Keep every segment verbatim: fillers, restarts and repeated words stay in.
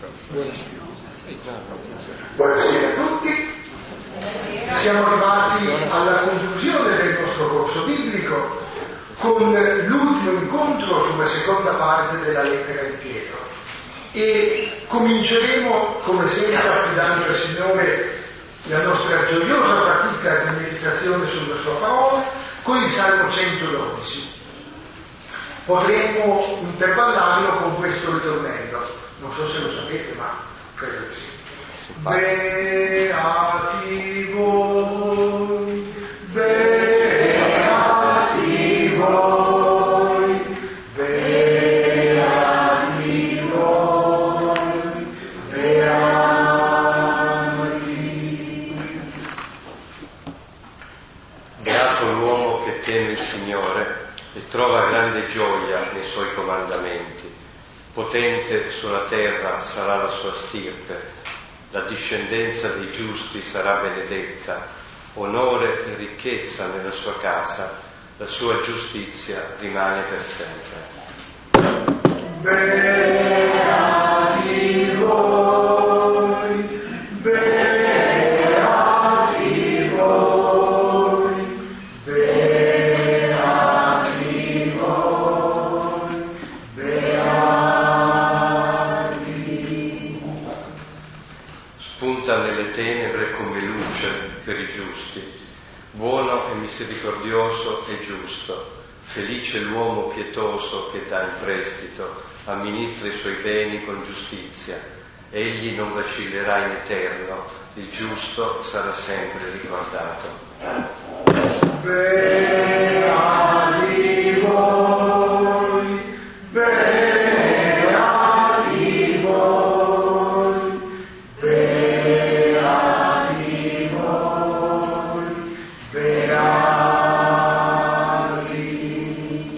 Buonasera a tutti. Siamo arrivati alla conclusione del nostro corso biblico con l'ultimo incontro sulla seconda parte della lettera di Pietro e cominceremo come sempre affidando al Signore la nostra gioiosa fatica di meditazione sulla sua parola con il Salmo centododici. Potremmo intervallarlo con questo ritornello, non so se lo sapete, ma credo che sì. Beati voi, beati voi, beati voi, beati. Beato l'uomo che teme il Signore e trova grande gioia nei suoi comandamenti. Potente sulla terra sarà la sua stirpe. La discendenza dei giusti sarà benedetta, onore e ricchezza nella sua casa, la sua giustizia rimane per sempre. Beati voi, beati voi, beati voi, beati. Spunta nelle tenebre come luce per i giusti, buono e misericordioso e giusto, felice l'uomo pietoso che dà in prestito, amministra i suoi beni con giustizia, egli non vacillerà in eterno, il giusto sarà sempre ricordato. Beati voi, beati voi, beati voi, beati.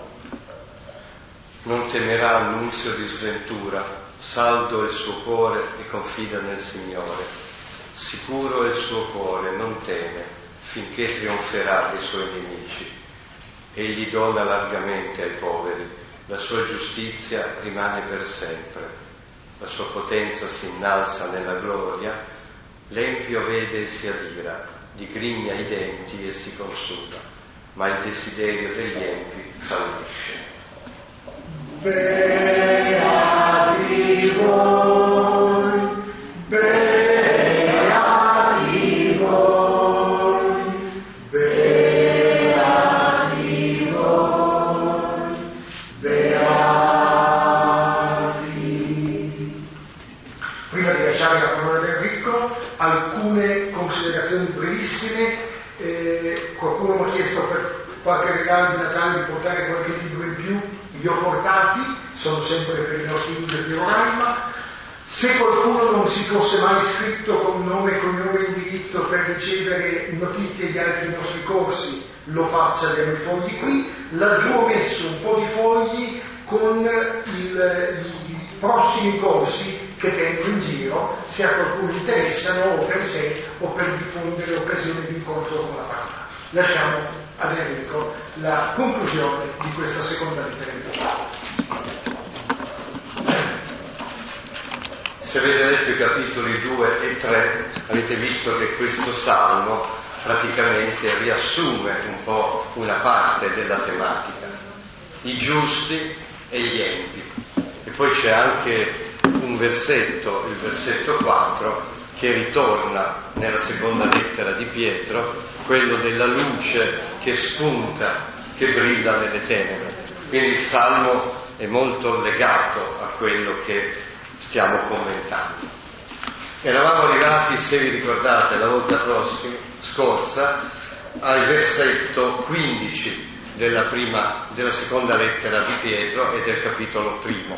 Non temerà annunzio di sventura, saldo è il suo cuore e confida nel Signore. Sicuro è il suo cuore, non teme, finché trionferà dei suoi nemici. Egli dona largamente ai poveri, la sua giustizia rimane per sempre. La sua potenza si innalza nella gloria, l'empio vede e si adira, digrigna i denti e si consuma, ma il desiderio degli empi fallisce. Beati voi, beati voi, beati voi, beati. Prima di lasciare la parola del Ricco, alcune considerazioni brevissime. Eh, qualcuno mi ha chiesto per qualche regalo di Natale di portare qualche libro in più. Li ho portati, sono sempre per i nostri libri di Roraima. Se qualcuno non si fosse mai iscritto con nome, cognome e indirizzo per ricevere notizie di altri nostri corsi, lo faccia, abbiamo i fogli qui. Laggiù ho messo un po' di fogli con il, i prossimi corsi che tengo in giro, se a qualcuno interessano o per sé o per diffondere occasioni di incontro con la parola. Lasciamo ad Enrico la conclusione di questa seconda lettera di Pietro. Se avete letto i capitoli due e tre, avete visto che questo salmo praticamente riassume un po' una parte della tematica, i giusti e gli empi. E poi c'è anche un versetto, il versetto quattro, che ritorna nella seconda lettera di Pietro, quello della luce che spunta, che brilla nelle tenebre. Quindi il salmo è molto legato a quello che stiamo commentando. Eravamo arrivati, se vi ricordate, la volta prossima, scorsa, al versetto quindici della, prima, della seconda lettera di Pietro e del capitolo primo.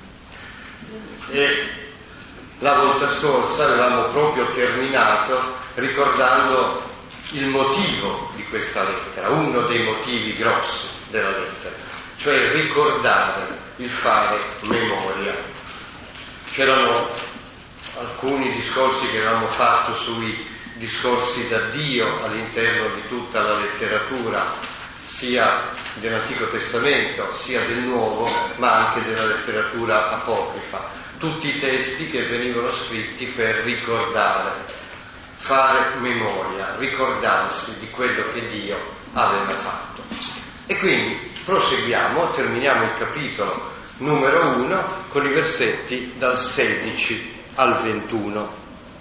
E la volta scorsa avevamo proprio terminato ricordando il motivo di questa lettera, uno dei motivi grossi della lettera, cioè ricordare, il fare memoria. C'erano alcuni discorsi che avevamo fatto sui discorsi da Dio all'interno di tutta la letteratura, sia dell'Antico Testamento sia del Nuovo, ma anche della letteratura apocrifa. tutti i testi che venivano scritti per ricordare, fare memoria, ricordarsi di quello che Dio aveva fatto. E quindi proseguiamo, terminiamo il capitolo numero uno con i versetti dal sedici al ventuno.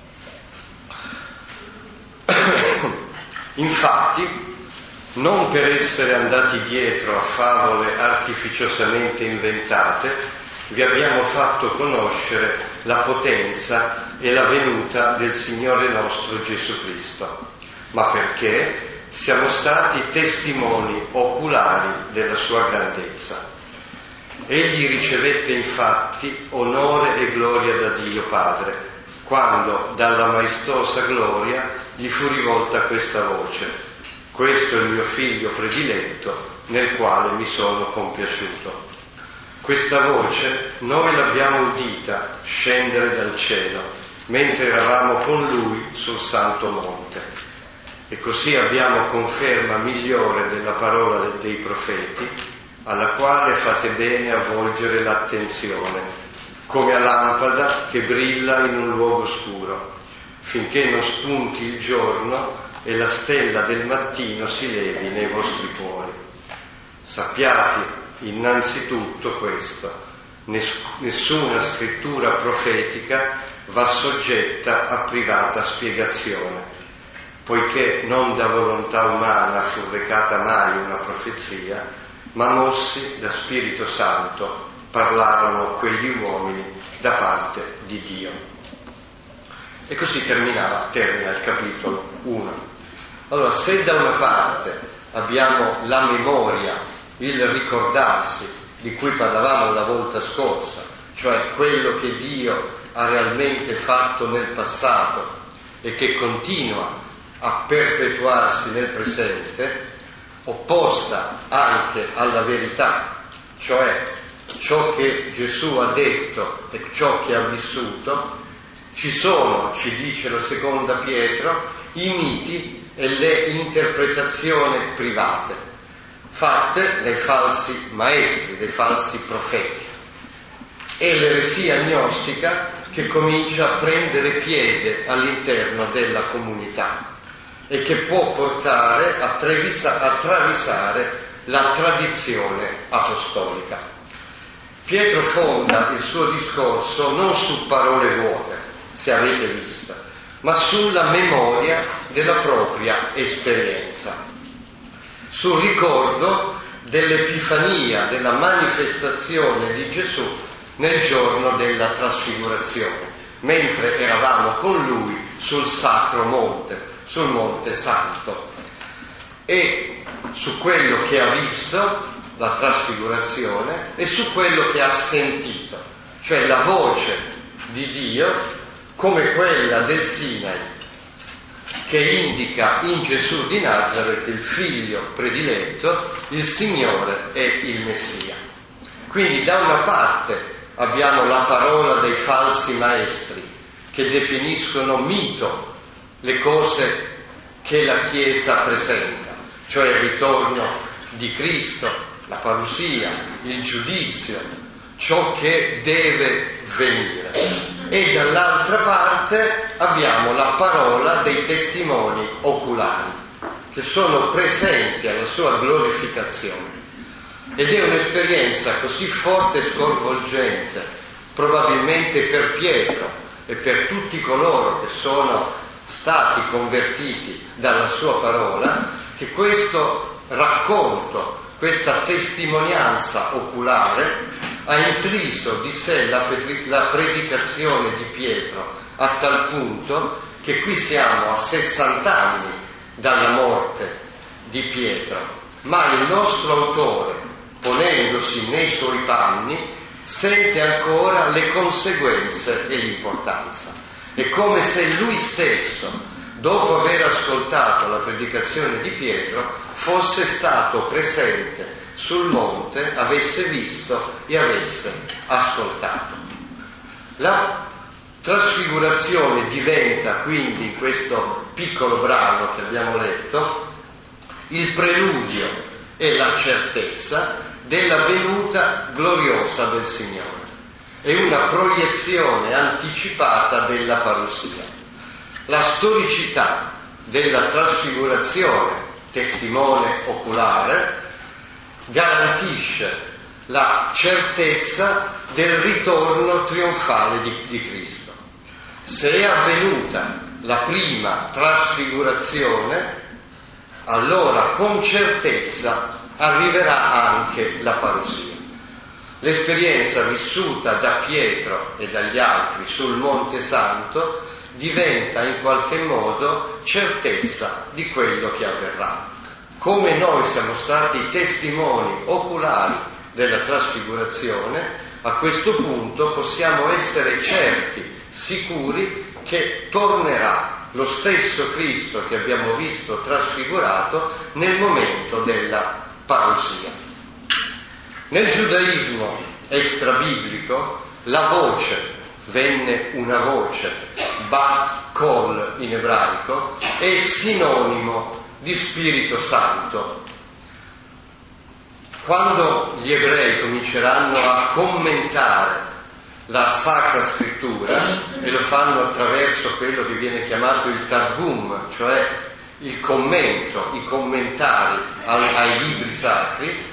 Infatti, non per essere andati dietro a favole artificiosamente inventate, vi abbiamo fatto conoscere la potenza e la venuta del Signore nostro Gesù Cristo, ma perché siamo stati testimoni oculari della sua grandezza. Egli ricevette infatti onore e gloria da Dio Padre, quando dalla maestosa gloria gli fu rivolta questa voce: questo è il mio figlio prediletto, nel quale mi sono compiaciuto. Questa voce noi l'abbiamo udita scendere dal cielo, mentre eravamo con lui sul santo monte. E così abbiamo conferma migliore della parola dei profeti, alla quale fate bene a volgere l'attenzione, come a lampada che brilla in un luogo scuro, finché non spunti il giorno e la stella del mattino si levi nei vostri cuori. Sappiate innanzitutto questo: nessuna scrittura profetica va soggetta a privata spiegazione, poiché non da volontà umana fu recata mai una profezia, ma mossi da Spirito Santo parlarono quegli uomini da parte di Dio. E così terminava, termina il capitolo uno. Allora, se da una parte abbiamo la memoria, il ricordarsi di cui parlavamo la volta scorsa, cioè quello che Dio ha realmente fatto nel passato e che continua a perpetuarsi nel presente, opposta anche alla verità, cioè ciò che Gesù ha detto e ciò che ha vissuto, ci sono, ci dice la seconda Pietro, i miti e le interpretazioni private fatte dai falsi maestri, dai falsi profeti, e l'eresia gnostica che comincia a prendere piede all'interno della comunità e che può portare a, trevisa, a travisare la tradizione apostolica. Pietro fonda il suo discorso non su parole vuote, se avete visto, ma sulla memoria della propria esperienza, sul ricordo dell'Epifania, della manifestazione di Gesù nel giorno della trasfigurazione, mentre eravamo con lui sul sacro monte, sul Monte Santo, e su quello che ha visto, la trasfigurazione, e su quello che ha sentito, cioè la voce di Dio come quella del Sinai, che indica in Gesù di Nazaret il figlio prediletto, il Signore e il Messia. Quindi da una parte abbiamo la parola dei falsi maestri che definiscono mito le cose che la Chiesa presenta, cioè il ritorno di Cristo, la parusia, il giudizio, ciò che deve venire. E dall'altra parte abbiamo la parola dei testimoni oculari che sono presenti alla sua glorificazione, ed è un'esperienza così forte e sconvolgente, probabilmente per Pietro e per tutti coloro che sono stati convertiti dalla sua parola, che questo racconto, questa testimonianza oculare ha intriso di sé la, la predicazione di Pietro a tal punto che qui siamo a sessanta anni dalla morte di Pietro, ma il nostro autore, ponendosi nei suoi panni, sente ancora le conseguenze e l'importanza. È come se lui stesso, dopo aver ascoltato la predicazione di Pietro, fosse stato presente sul monte, avesse visto e avesse ascoltato. La trasfigurazione diventa quindi, in questo piccolo brano che abbiamo letto, il preludio e la certezza della venuta gloriosa del Signore. è una proiezione anticipata della parousia. La storicità della trasfigurazione, testimone oculare, garantisce la certezza del ritorno trionfale di, di Cristo. Se è avvenuta la prima trasfigurazione, allora con certezza arriverà anche la parousia. L'esperienza vissuta da Pietro e dagli altri sul Monte Santo diventa in qualche modo certezza di quello che avverrà. Come noi siamo stati testimoni oculari della trasfigurazione, a questo punto possiamo essere certi, sicuri che tornerà lo stesso Cristo che abbiamo visto trasfigurato nel momento della parousia. Nel giudaismo extrabiblico la voce, venne una voce, bat kol in ebraico, è sinonimo di Spirito Santo. Quando gli ebrei cominceranno a commentare la Sacra Scrittura, e lo fanno attraverso quello che viene chiamato il Targum, cioè il commento, i commentari ai, ai libri sacri,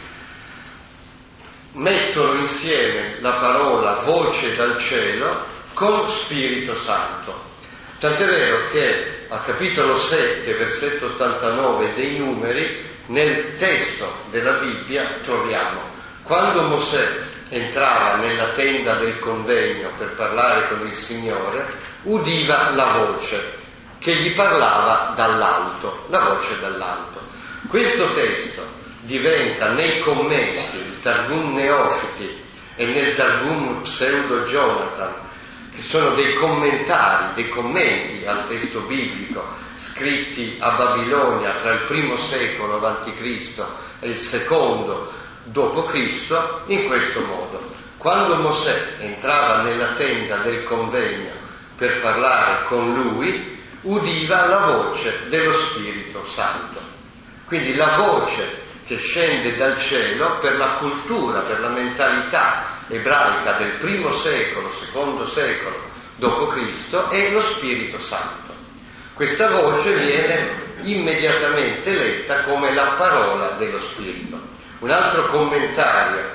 mettono insieme la parola voce dal cielo con Spirito Santo. Tant'è vero che al capitolo sette, versetto ottantanove dei Numeri, nel testo della Bibbia troviamo: quando Mosè entrava nella tenda del convegno per parlare con il Signore, udiva la voce che gli parlava dall'alto, la voce dall'alto. Questo testo diventa nei commenti, il Targum Neofiti e nel Targum Pseudo Jonathan, che sono dei commentari, dei commenti al testo biblico scritti a Babilonia tra il primo secolo avanti Cristo e il secondo dopo Cristo, in questo modo: quando Mosè entrava nella tenda del convegno per parlare con lui, udiva la voce dello Spirito Santo. Quindi la voce che scende dal cielo per la cultura, per la mentalità ebraica del primo secolo, secondo secolo dopo Cristo, è lo Spirito Santo. Questa voce viene immediatamente letta come la parola dello Spirito. Un altro commentario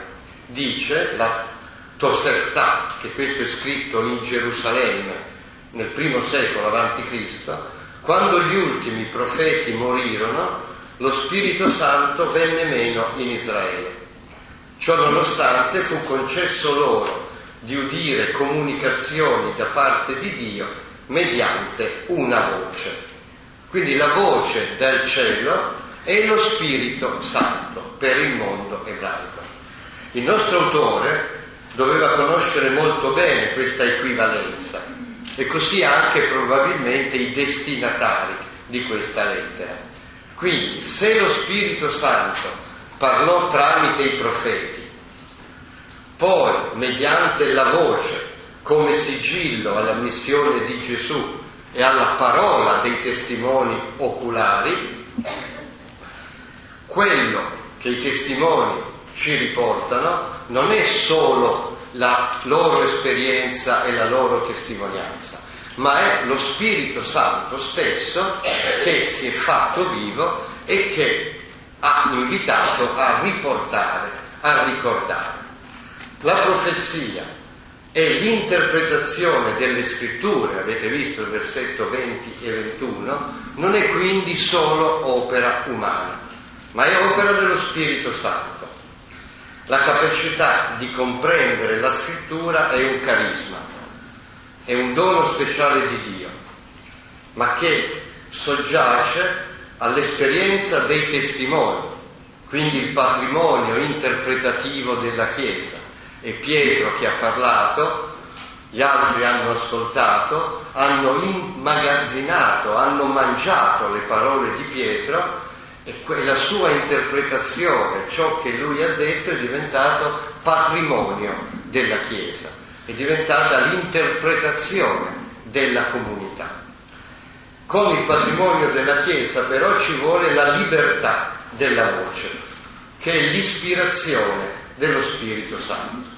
dice, la Tosefta, che questo è scritto in Gerusalemme nel primo secolo avanti Cristo, quando gli ultimi profeti morirono, lo Spirito Santo venne meno in Israele. Ciò nonostante fu concesso loro di udire comunicazioni da parte di Dio mediante una voce. Quindi la voce dal cielo è lo Spirito Santo per il mondo ebraico. Il nostro autore doveva conoscere molto bene questa equivalenza, e così anche probabilmente i destinatari di questa lettera. Quindi, se lo Spirito Santo parlò tramite i profeti, poi mediante la voce, come sigillo alla missione di Gesù e alla parola dei testimoni oculari, quello che i testimoni ci riportano non è solo la loro esperienza e la loro testimonianza, ma è lo Spirito Santo stesso che si è fatto vivo e che ha invitato a riportare, a ricordare. La profezia e l'interpretazione delle scritture, avete visto il versetto venti e ventuno, non è quindi solo opera umana, ma è opera dello Spirito Santo. La capacità di comprendere la scrittura è un carisma, è un dono speciale di Dio, ma che soggiace all'esperienza dei testimoni, quindi il patrimonio interpretativo della Chiesa. E Pietro che ha parlato, gli altri hanno ascoltato, hanno immagazzinato, hanno mangiato le parole di Pietro, e la sua interpretazione, ciò che lui ha detto, è diventato patrimonio della Chiesa, è diventata l'interpretazione della comunità. Con il patrimonio della Chiesa però ci vuole la libertà della voce, che è l'ispirazione dello Spirito Santo.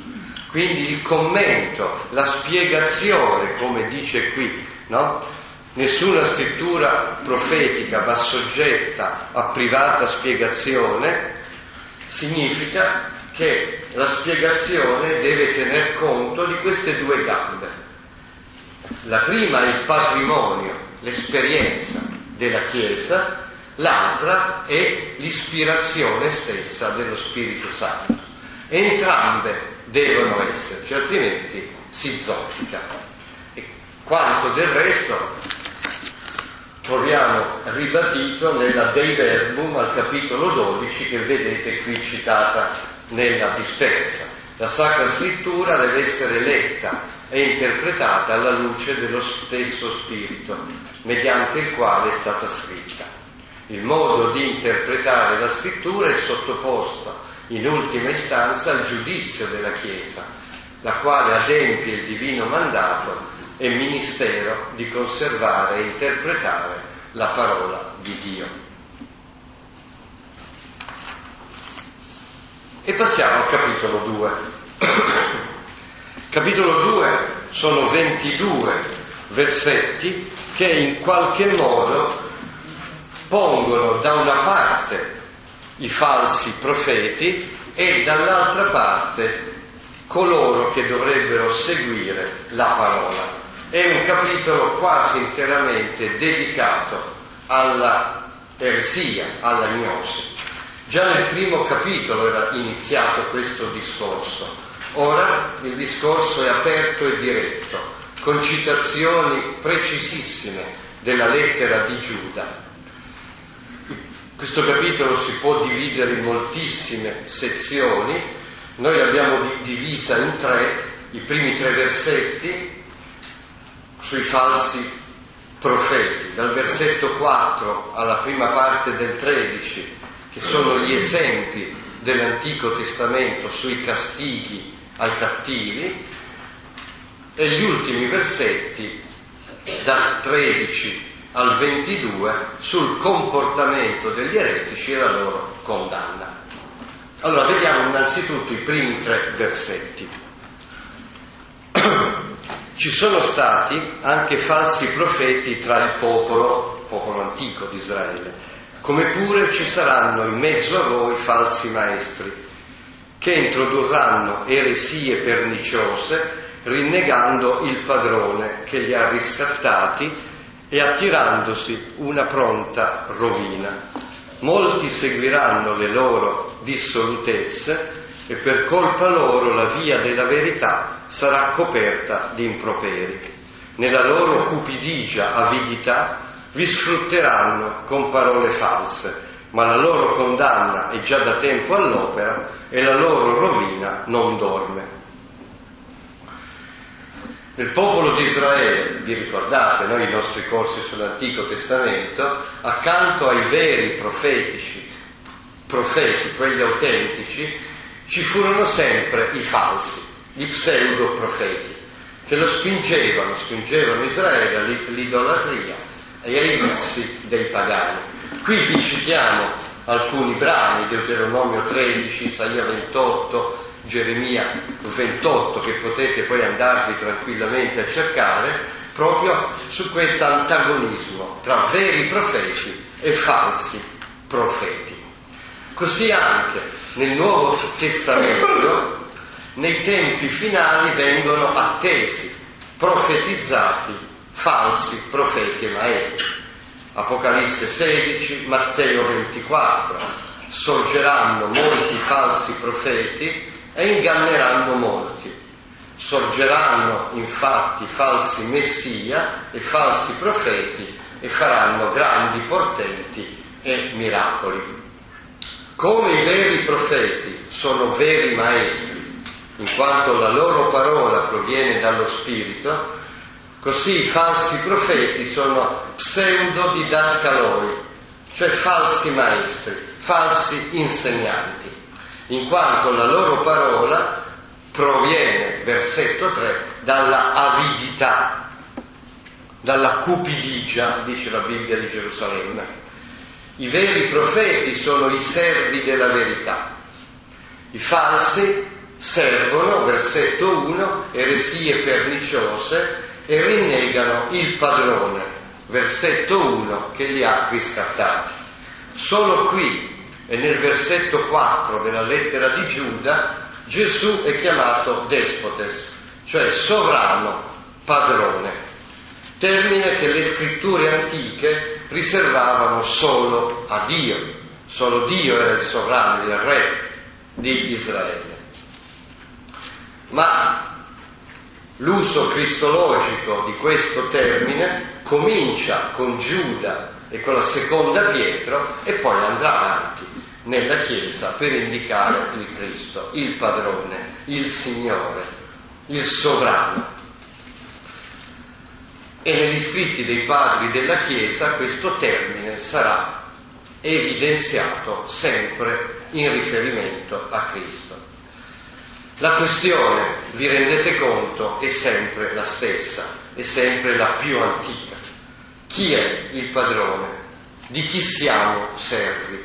Quindi il commento, la spiegazione, come dice qui, no? Nessuna scrittura profetica va soggetta a privata spiegazione, significa che la spiegazione deve tener conto di queste due gambe. La prima è il patrimonio, l'esperienza della Chiesa, l'altra è l'ispirazione stessa dello Spirito Santo. Entrambe devono esserci, altrimenti si zoppica. E quanto del resto troviamo ribadito nella Dei Verbum al capitolo dodici, che vedete qui citata nella dispensa. La Sacra Scrittura deve essere letta e interpretata alla luce dello stesso Spirito, mediante il quale è stata scritta. Il modo di interpretare la Scrittura è sottoposto in ultima istanza al giudizio della Chiesa, la quale adempie il divino mandato e ministero di conservare e interpretare la parola di Dio. E passiamo al capitolo due. Capitolo due sono ventidue versetti che in qualche modo pongono da una parte i falsi profeti e dall'altra parte coloro che dovrebbero seguire la parola. È un capitolo quasi interamente dedicato alla eresia, alla gnosi. Già nel primo capitolo era iniziato questo discorso. Ora il discorso è aperto e diretto, con citazioni precisissime della lettera di Giuda. Questo capitolo si può dividere in moltissime sezioni. Noi l'abbiamo divisa in tre, i primi tre versetti sui falsi profeti, dal versetto quattro alla prima parte del tredici, che sono gli esempi dell'Antico Testamento sui castighi ai cattivi, e gli ultimi versetti dal tredici al ventidue sul comportamento degli eretici e la loro condanna. Allora vediamo innanzitutto i primi tre versetti. Ci sono stati anche falsi profeti tra il popolo, popolo antico di Israele, come pure ci saranno in mezzo a voi falsi maestri, che introdurranno eresie perniciose, rinnegando il padrone che li ha riscattati e attirandosi una pronta rovina. Molti seguiranno le loro dissolutezze e per colpa loro la via della verità sarà coperta di improperi. Nella loro cupidigia avidità vi sfrutteranno con parole false, ma la loro condanna è già da tempo all'opera e la loro rovina non dorme. Nel popolo di Israele, vi ricordate, noi i nostri corsi sull'Antico Testamento, accanto ai veri profetici, profeti, quelli autentici, ci furono sempre i falsi, gli pseudo-profeti, che lo spingevano, spingevano Israele all'idolatria e ai vizi dei pagani. Qui vi citiamo alcuni brani, Deuteronomio tredici, Isaia ventotto, Geremia ventotto, che potete poi andarvi tranquillamente a cercare, proprio su questo antagonismo tra veri profeti e falsi profeti. Così anche nel Nuovo Testamento, nei tempi finali vengono attesi, profetizzati falsi profeti e maestri. Apocalisse sedici, Matteo ventiquattro, sorgeranno molti falsi profeti e inganneranno molti. Sorgeranno infatti falsi messia e falsi profeti e faranno grandi portenti e miracoli. Come i veri profeti sono veri maestri, in quanto la loro parola proviene dallo Spirito, così i falsi profeti sono pseudodidascaloi, cioè falsi maestri, falsi insegnanti, in quanto la loro parola proviene, versetto tre, dalla avidità, dalla cupidigia, dice la Bibbia di Gerusalemme. I veri profeti sono i servi della verità, i falsi servono, versetto uno, eresie perniciose e rinnegano il padrone, versetto uno, che li ha riscattati. Solo qui e nel versetto quattro della lettera di Giuda Gesù è chiamato despotes, cioè sovrano, padrone, termine che le scritture antiche riservavano solo a Dio. Solo Dio era il sovrano, il re di Israele. Ma l'uso cristologico di questo termine comincia con Giuda e con la seconda Pietro e poi andrà avanti nella Chiesa per indicare il Cristo, il padrone, il Signore, il sovrano. E negli scritti dei padri della Chiesa questo termine sarà evidenziato sempre in riferimento a Cristo. La questione, vi rendete conto, è sempre la stessa, è sempre la più antica. Chi è il padrone? Di chi siamo servi?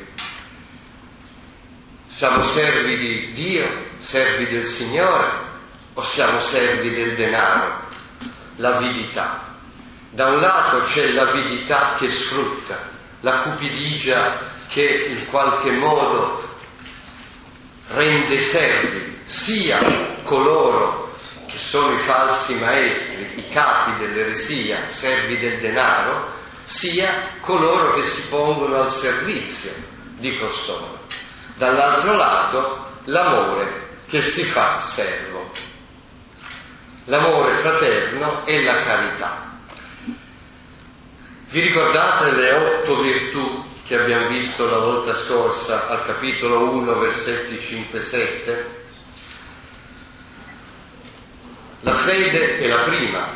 Siamo servi di Dio, servi del Signore, o siamo servi del denaro? L'avidità. Da un lato c'è l'avidità che sfrutta, la cupidigia che in qualche modo rende servi sia coloro che sono i falsi maestri, i capi dell'eresia, servi del denaro, sia coloro che si pongono al servizio di costoro. Dall'altro lato l'amore che si fa servo, l'amore fraterno e la carità. Vi ricordate le otto virtù che abbiamo visto la volta scorsa al capitolo uno, versetti cinque sette? La fede è la prima,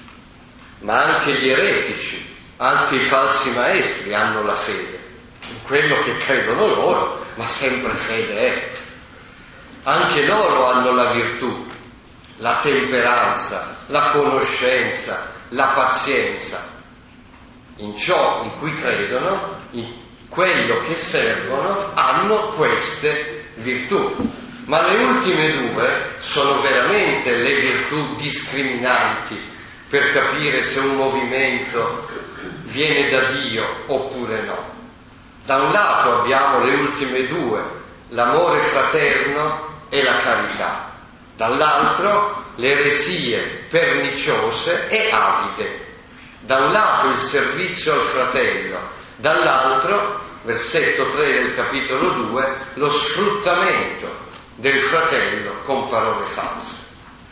ma anche gli eretici, anche i falsi maestri hanno la fede, in quello che credono loro, ma sempre fede è. Anche loro hanno la virtù, la temperanza, la conoscenza, la pazienza. In ciò in cui credono, in quello che servono, hanno queste virtù. Ma le ultime due sono veramente le virtù discriminanti per capire se un movimento viene da Dio oppure no. Da un lato abbiamo le ultime due, l'amore fraterno e la carità. Dall'altro le eresie perniciose e avide. Da un lato il servizio al fratello, dall'altro, versetto tre del capitolo due, lo sfruttamento del fratello con parole false.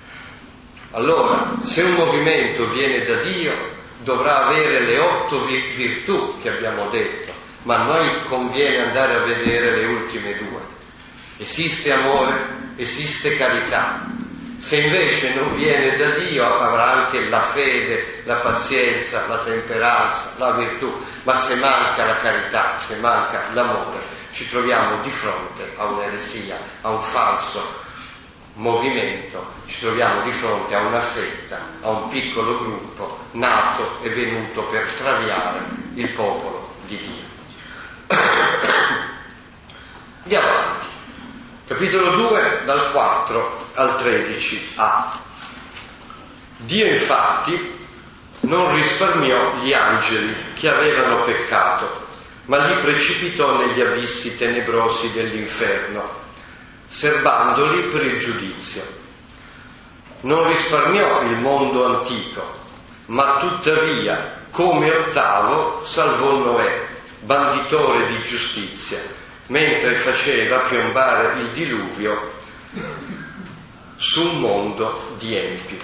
Allora, se un movimento viene da Dio, dovrà avere le otto virtù che abbiamo detto, ma a noi conviene andare a vedere le ultime due. Esiste amore, esiste carità. Se invece non viene da Dio, avrà anche la fede, la pazienza, la temperanza, la virtù, ma se manca la carità, se manca l'amore, ci troviamo di fronte a un'eresia, a un falso movimento, ci troviamo di fronte a una setta, a un piccolo gruppo nato e venuto per traviare il popolo di Dio. Andiamo avanti. Capitolo due, dal quattro al tredici a. Dio infatti non risparmiò gli angeli che avevano peccato, ma li precipitò negli abissi tenebrosi dell'inferno, serbandoli per il giudizio. Non risparmiò il mondo antico, ma tuttavia, come ottavo, salvò Noè, banditore di giustizia, mentre faceva piombare il diluvio su un mondo di empi.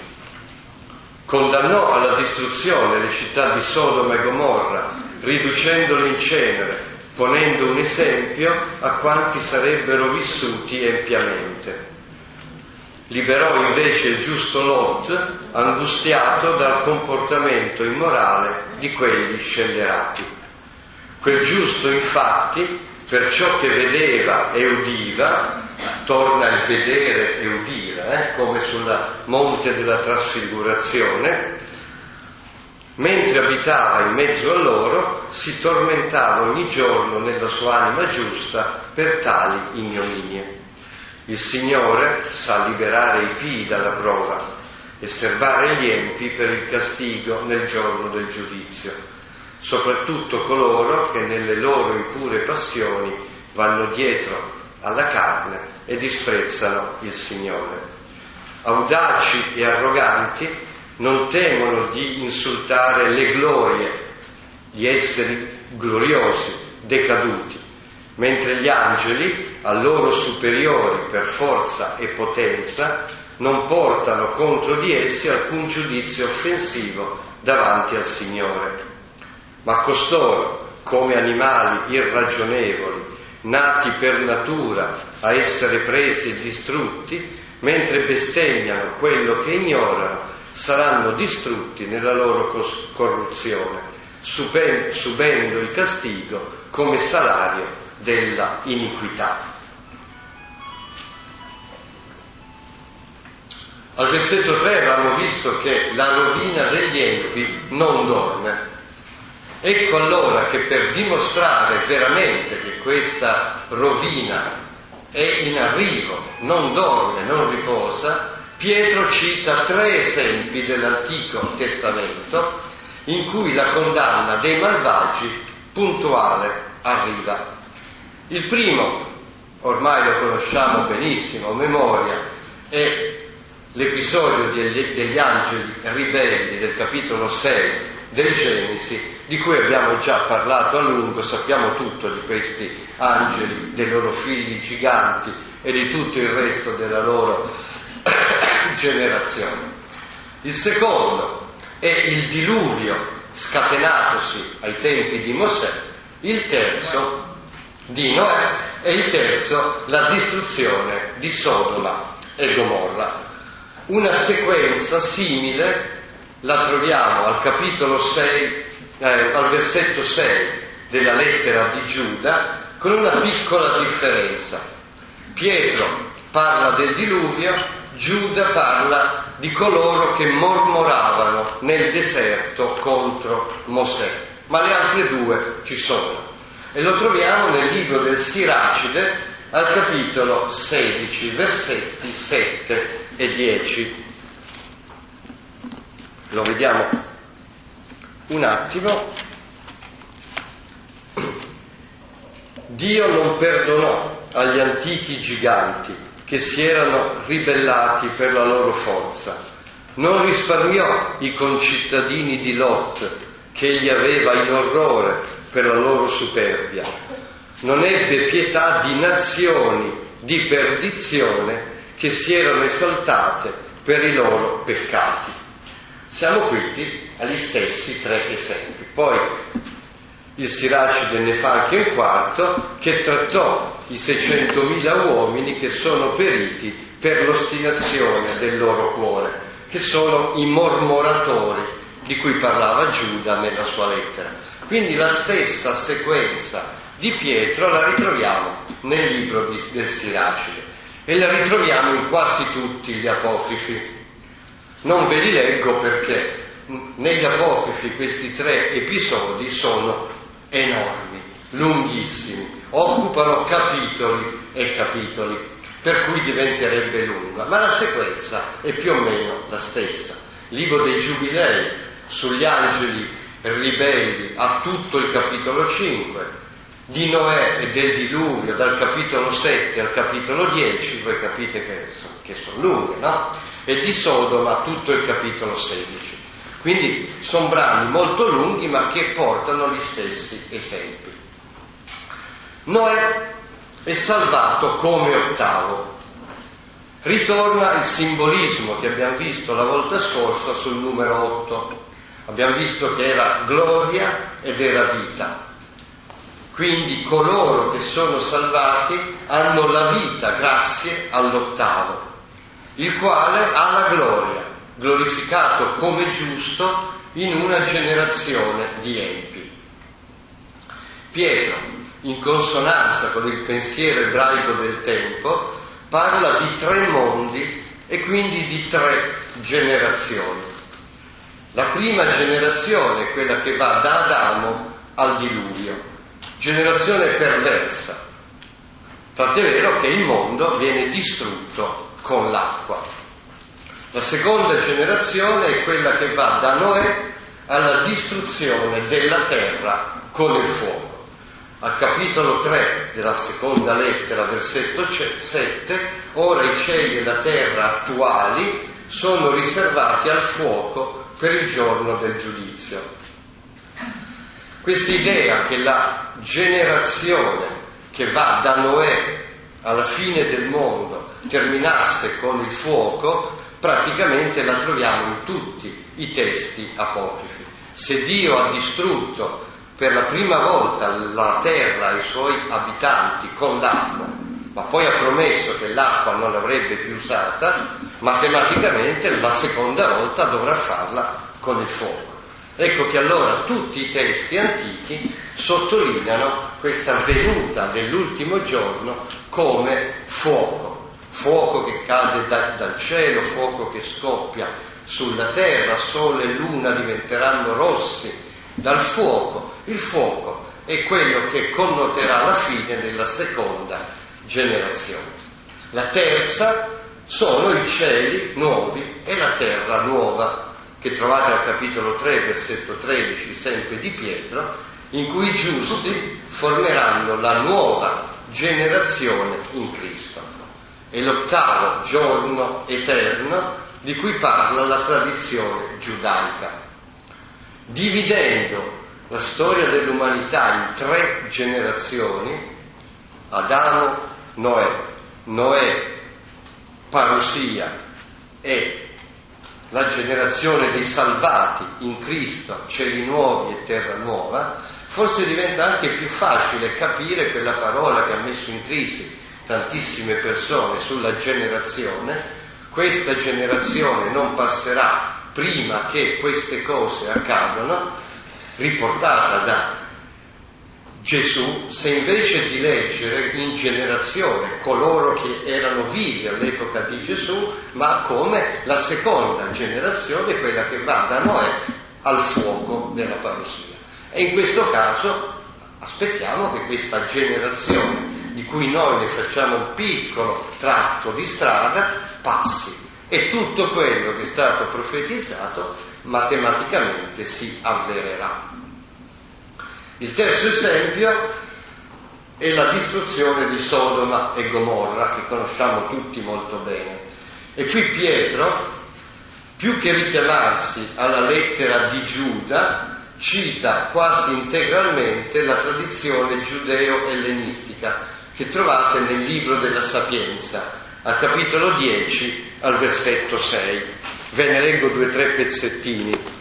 Condannò alla distruzione le città di Sodoma e Gomorra, riducendole in cenere, ponendo un esempio a quanti sarebbero vissuti empiamente. Liberò invece il giusto Lot, angustiato dal comportamento immorale di quelli scellerati. Quel giusto, infatti, per ciò che vedeva e udiva, torna il vedere e udire, eh, come sul monte della trasfigurazione, mentre abitava in mezzo a loro, si tormentava ogni giorno nella sua anima giusta per tali ignominie. Il Signore sa liberare i pii dalla prova e serbare gli empi per il castigo nel giorno del giudizio, soprattutto coloro che nelle loro impure passioni vanno dietro alla carne e disprezzano il Signore. Audaci e arroganti non temono di insultare le glorie, gli esseri gloriosi, decaduti, mentre gli angeli, a loro superiori per forza e potenza, non portano contro di essi alcun giudizio offensivo davanti al Signore. Ma costoro, come animali irragionevoli, nati per natura a essere presi e distrutti, mentre bestemmiano quello che ignorano, saranno distrutti nella loro corruzione, subendo il castigo come salario della iniquità. Al versetto tre avevamo visto che la rovina degli empi non dorme. Ecco allora che per dimostrare veramente che questa rovina è in arrivo, non dorme, non riposa, Pietro cita tre esempi dell'Antico Testamento in cui la condanna dei malvagi puntuale arriva. Il primo, ormai lo conosciamo benissimo, a memoria, è l'episodio degli, degli angeli ribelli del capitolo sei del Genesi, di cui abbiamo già parlato a lungo, sappiamo tutto di questi angeli, dei loro figli giganti e di tutto il resto della loro generazione. Il secondo è il diluvio scatenatosi ai tempi di Mosè, il terzo di Noè e il terzo la distruzione di Sodoma e Gomorra. Una sequenza simile la troviamo al capitolo sei, eh, al versetto sei della lettera di Giuda, con una piccola differenza. Pietro parla del diluvio, Giuda parla di coloro che mormoravano nel deserto contro Mosè, ma le altre due ci sono. E lo troviamo nel libro del Siracide, al capitolo sedici, versetti sette e dieci. Lo vediamo un attimo. Dio non perdonò agli antichi giganti che si erano ribellati per la loro forza, non risparmiò i concittadini di Lot che egli aveva in orrore per la loro superbia, non ebbe pietà di nazioni di perdizione che si erano esaltate per i loro peccati. Siamo quindi agli stessi tre esempi. Poi il Siracide ne fa anche un quarto, che trattò i seicentomila uomini che sono periti per l'ostinazione del loro cuore, che sono i mormoratori di cui parlava Giuda nella sua lettera. Quindi la stessa sequenza di Pietro la ritroviamo nel libro di, del Siracide e la ritroviamo in quasi tutti gli apocrifi. Non ve li leggo perché negli apocrifi questi tre episodi sono enormi, lunghissimi, occupano capitoli e capitoli, per cui diventerebbe lunga, ma la sequenza è più o meno la stessa. Il libro dei Giubilei sugli angeli ribelli ha tutto il capitolo cinque, di Noè e del diluvio dal capitolo sette al capitolo dieci, voi capite che, che sono lunghe, no? E di Sodoma tutto il capitolo sedici. Quindi sono brani molto lunghi ma che portano gli stessi esempi. Noè è salvato come ottavo. Ritorna il simbolismo che abbiamo visto la volta scorsa sul numero otto. Abbiamo visto che era gloria ed era vita. Quindi coloro che sono salvati hanno la vita grazie all'ottavo, il quale ha la gloria, glorificato come giusto in una generazione di empi. Pietro, in consonanza con il pensiero ebraico del tempo, parla di tre mondi e quindi di tre generazioni. La prima generazione è quella che va da Adamo al diluvio, generazione perversa, Tant'è vero che il mondo viene distrutto con l'acqua. La seconda generazione è quella che va da Noè alla distruzione della terra con il fuoco. Al capitolo tre della seconda lettera, versetto sette, ora i cieli e la terra attuali sono riservati al fuoco per il giorno del giudizio. Quest'idea che la generazione che va da Noè alla fine del mondo terminasse con il fuoco, praticamente la troviamo in tutti i testi apocrifi. Se Dio ha distrutto per la prima volta la terra e i suoi abitanti con l'acqua, ma poi ha promesso che l'acqua non l'avrebbe più usata, matematicamente la seconda volta dovrà farla con il fuoco. Ecco che allora tutti i testi antichi sottolineano questa venuta dell'ultimo giorno come fuoco, fuoco che cade da, dal cielo, fuoco che scoppia sulla terra, sole e luna diventeranno rossi dal fuoco. Il fuoco è quello che connoterà la fine della seconda generazione. La terza sono i cieli nuovi e la terra nuova, che trovate al capitolo tre, versetto tredici, sempre di Pietro, in cui i giusti formeranno la nuova generazione in Cristo. È l'ottavo giorno eterno di cui parla la tradizione giudaica. Dividendo la storia dell'umanità in tre generazioni, Adamo, Noè, Noè, Parusia e la generazione dei salvati in Cristo, cieli nuovi e terra nuova, forse diventa anche più facile capire quella parola che ha messo in crisi tantissime persone sulla generazione. Questa generazione non passerà prima che queste cose accadano, riportata da Gesù. Se invece di leggere in generazione coloro che erano vivi all'epoca di Gesù, ma come la seconda generazione, quella che va da Noè al fuoco della parusia. E in questo caso aspettiamo che questa generazione, di cui noi ne facciamo un piccolo tratto di strada, passi e tutto quello che è stato profetizzato matematicamente si avvererà. Il terzo esempio è la distruzione di Sodoma e Gomorra, che conosciamo tutti molto bene. E qui Pietro, più che richiamarsi alla lettera di Giuda, cita quasi integralmente la tradizione giudeo-ellenistica che trovate nel libro della Sapienza, al capitolo dieci, al versetto sei. Ve ne leggo due o tre pezzettini.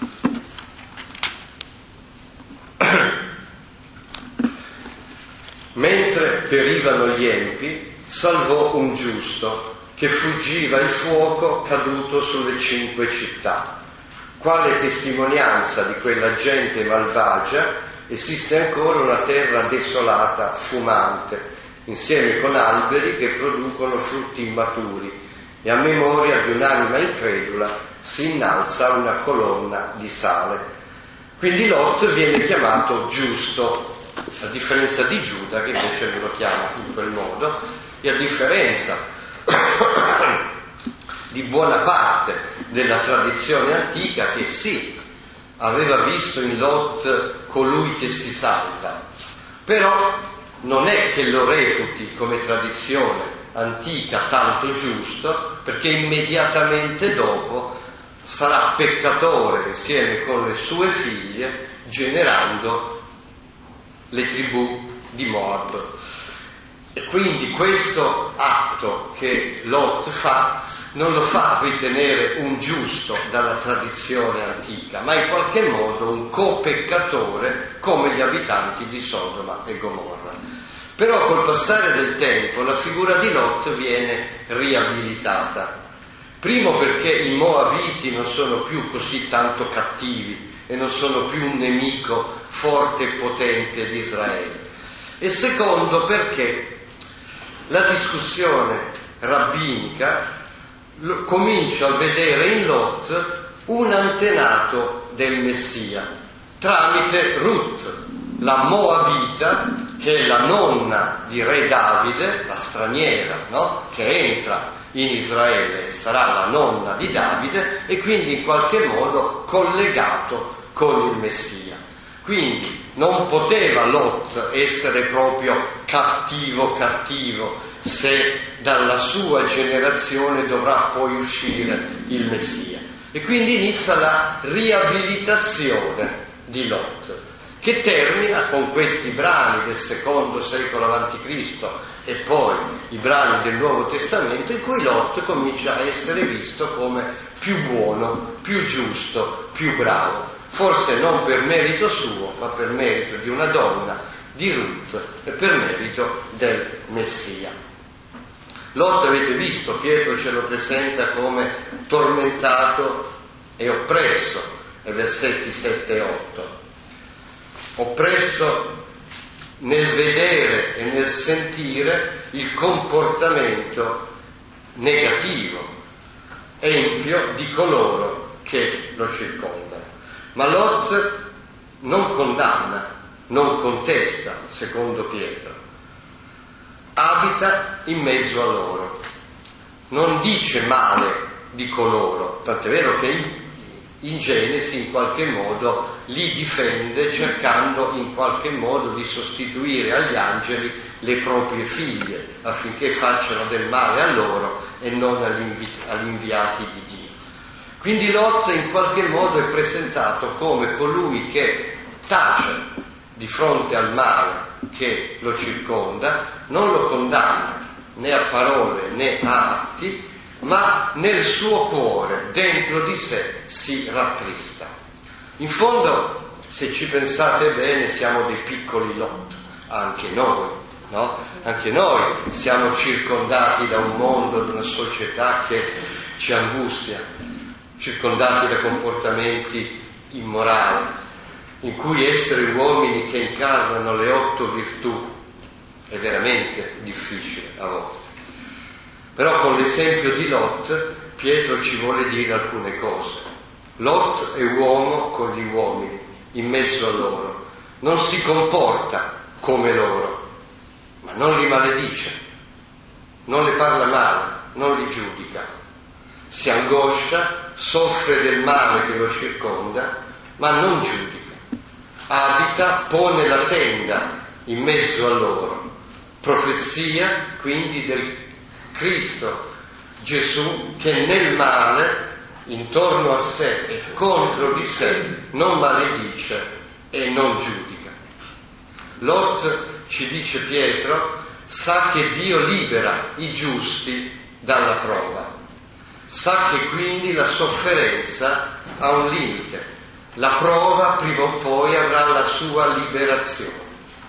Mentre perivano gli empi, salvò un giusto che fuggiva il fuoco caduto sulle cinque città. Quale testimonianza di quella gente malvagia esiste ancora una terra desolata, fumante, insieme con alberi che producono frutti immaturi, e a memoria di un'anima incredula si innalza una colonna di sale. Quindi Lot viene chiamato giusto, a differenza di Giuda che invece non lo chiama in quel modo, e a differenza di buona parte della tradizione antica che sì, aveva visto in Lot colui che si salva, però non è che lo reputi come tradizione antica tanto giusto, perché immediatamente dopo sarà peccatore insieme con le sue figlie, generando le tribù di Moab. E quindi questo atto che Lot fa non lo fa ritenere un giusto dalla tradizione antica, ma in qualche modo un copeccatore come gli abitanti di Sodoma e Gomorra. Però col passare del tempo la figura di Lot viene riabilitata. Primo perché i Moabiti non sono più così tanto cattivi e non sono più un nemico forte e potente di Israele. E secondo perché la discussione rabbinica comincia a vedere in Lot un antenato del Messia, tramite Ruth, la Moabita, che è la nonna di re Davide, la straniera, no? Che entra in Israele, sarà la nonna di Davide e quindi in qualche modo collegato con il Messia. Quindi non poteva Lot essere proprio cattivo cattivo se dalla sua generazione dovrà poi uscire il Messia. E quindi inizia la riabilitazione di Lot, che termina con questi brani del secondo secolo avanti Cristo e poi i brani del Nuovo Testamento, in cui Lot comincia a essere visto come più buono, più giusto, più bravo. Forse non per merito suo, ma per merito di una donna, di Ruth, e per merito del Messia. Lot, avete visto, Pietro ce lo presenta come tormentato e oppresso, ai versetti sette e otto. Oppresso nel vedere e nel sentire il comportamento negativo, empio di coloro che lo circondano. Ma Lot non condanna, non contesta, secondo Pietro. Abita in mezzo a loro, non dice male di coloro, tant'è vero che in, in Genesi in qualche modo li difende cercando in qualche modo di sostituire agli angeli le proprie figlie affinché facciano del male a loro e non agli, invi- agli inviati di Dio. Quindi Lot in qualche modo è presentato come colui che tace di fronte al male che lo circonda, non lo condanna né a parole né a atti, ma nel suo cuore, dentro di sé, si rattrista. In fondo, se ci pensate bene, siamo dei piccoli Lot, anche noi, no? Anche noi siamo circondati da un mondo, da una società che ci angustia, circondati da comportamenti immorali, in cui essere uomini che incarnano le otto virtù è veramente difficile a volte. Però con l'esempio di Lot, Pietro ci vuole dire alcune cose. Lot è uomo con gli uomini, in mezzo a loro, non si comporta come loro, ma non li maledice, non le parla male, non li giudica. Si angoscia, soffre del male che lo circonda, ma non giudica. Abita, pone la tenda in mezzo a loro. Profezia quindi del Cristo Gesù che nel male, intorno a sé e contro di sé, non maledice e non giudica. Lot, ci dice Pietro, sa che Dio libera i giusti dalla prova. Sa che quindi la sofferenza ha un limite, la prova prima o poi avrà la sua liberazione.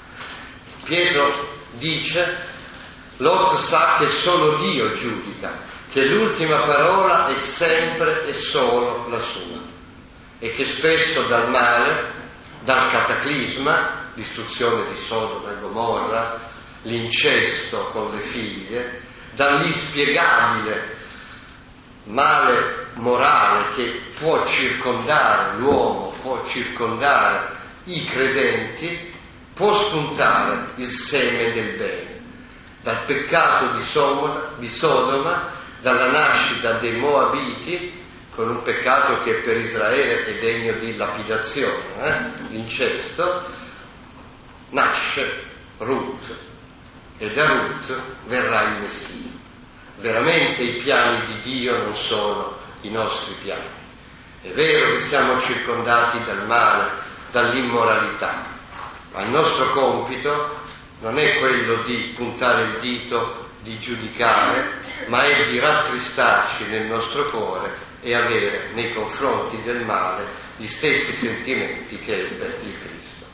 Pietro dice, Lot sa che solo Dio giudica, che l'ultima parola è sempre e solo la sua, e che spesso dal male, dal cataclisma, l'istruzione di Sodoma e Gomorra, l'incesto con le figlie, dall'inspiegabile male morale che può circondare l'uomo, può circondare i credenti, può spuntare il seme del bene. Dal peccato di Sodoma, di Sodoma, dalla nascita dei Moabiti, con un peccato che per Israele è degno di lapidazione, eh? l'incesto, nasce Ruth, e da Ruth verrà il Messia. Veramente i piani di Dio non sono i nostri piani. È vero che siamo circondati dal male, dall'immoralità, ma il nostro compito non è quello di puntare il dito, di giudicare, ma è di rattristarci nel nostro cuore e avere nei confronti del male gli stessi sentimenti che ebbe il Cristo.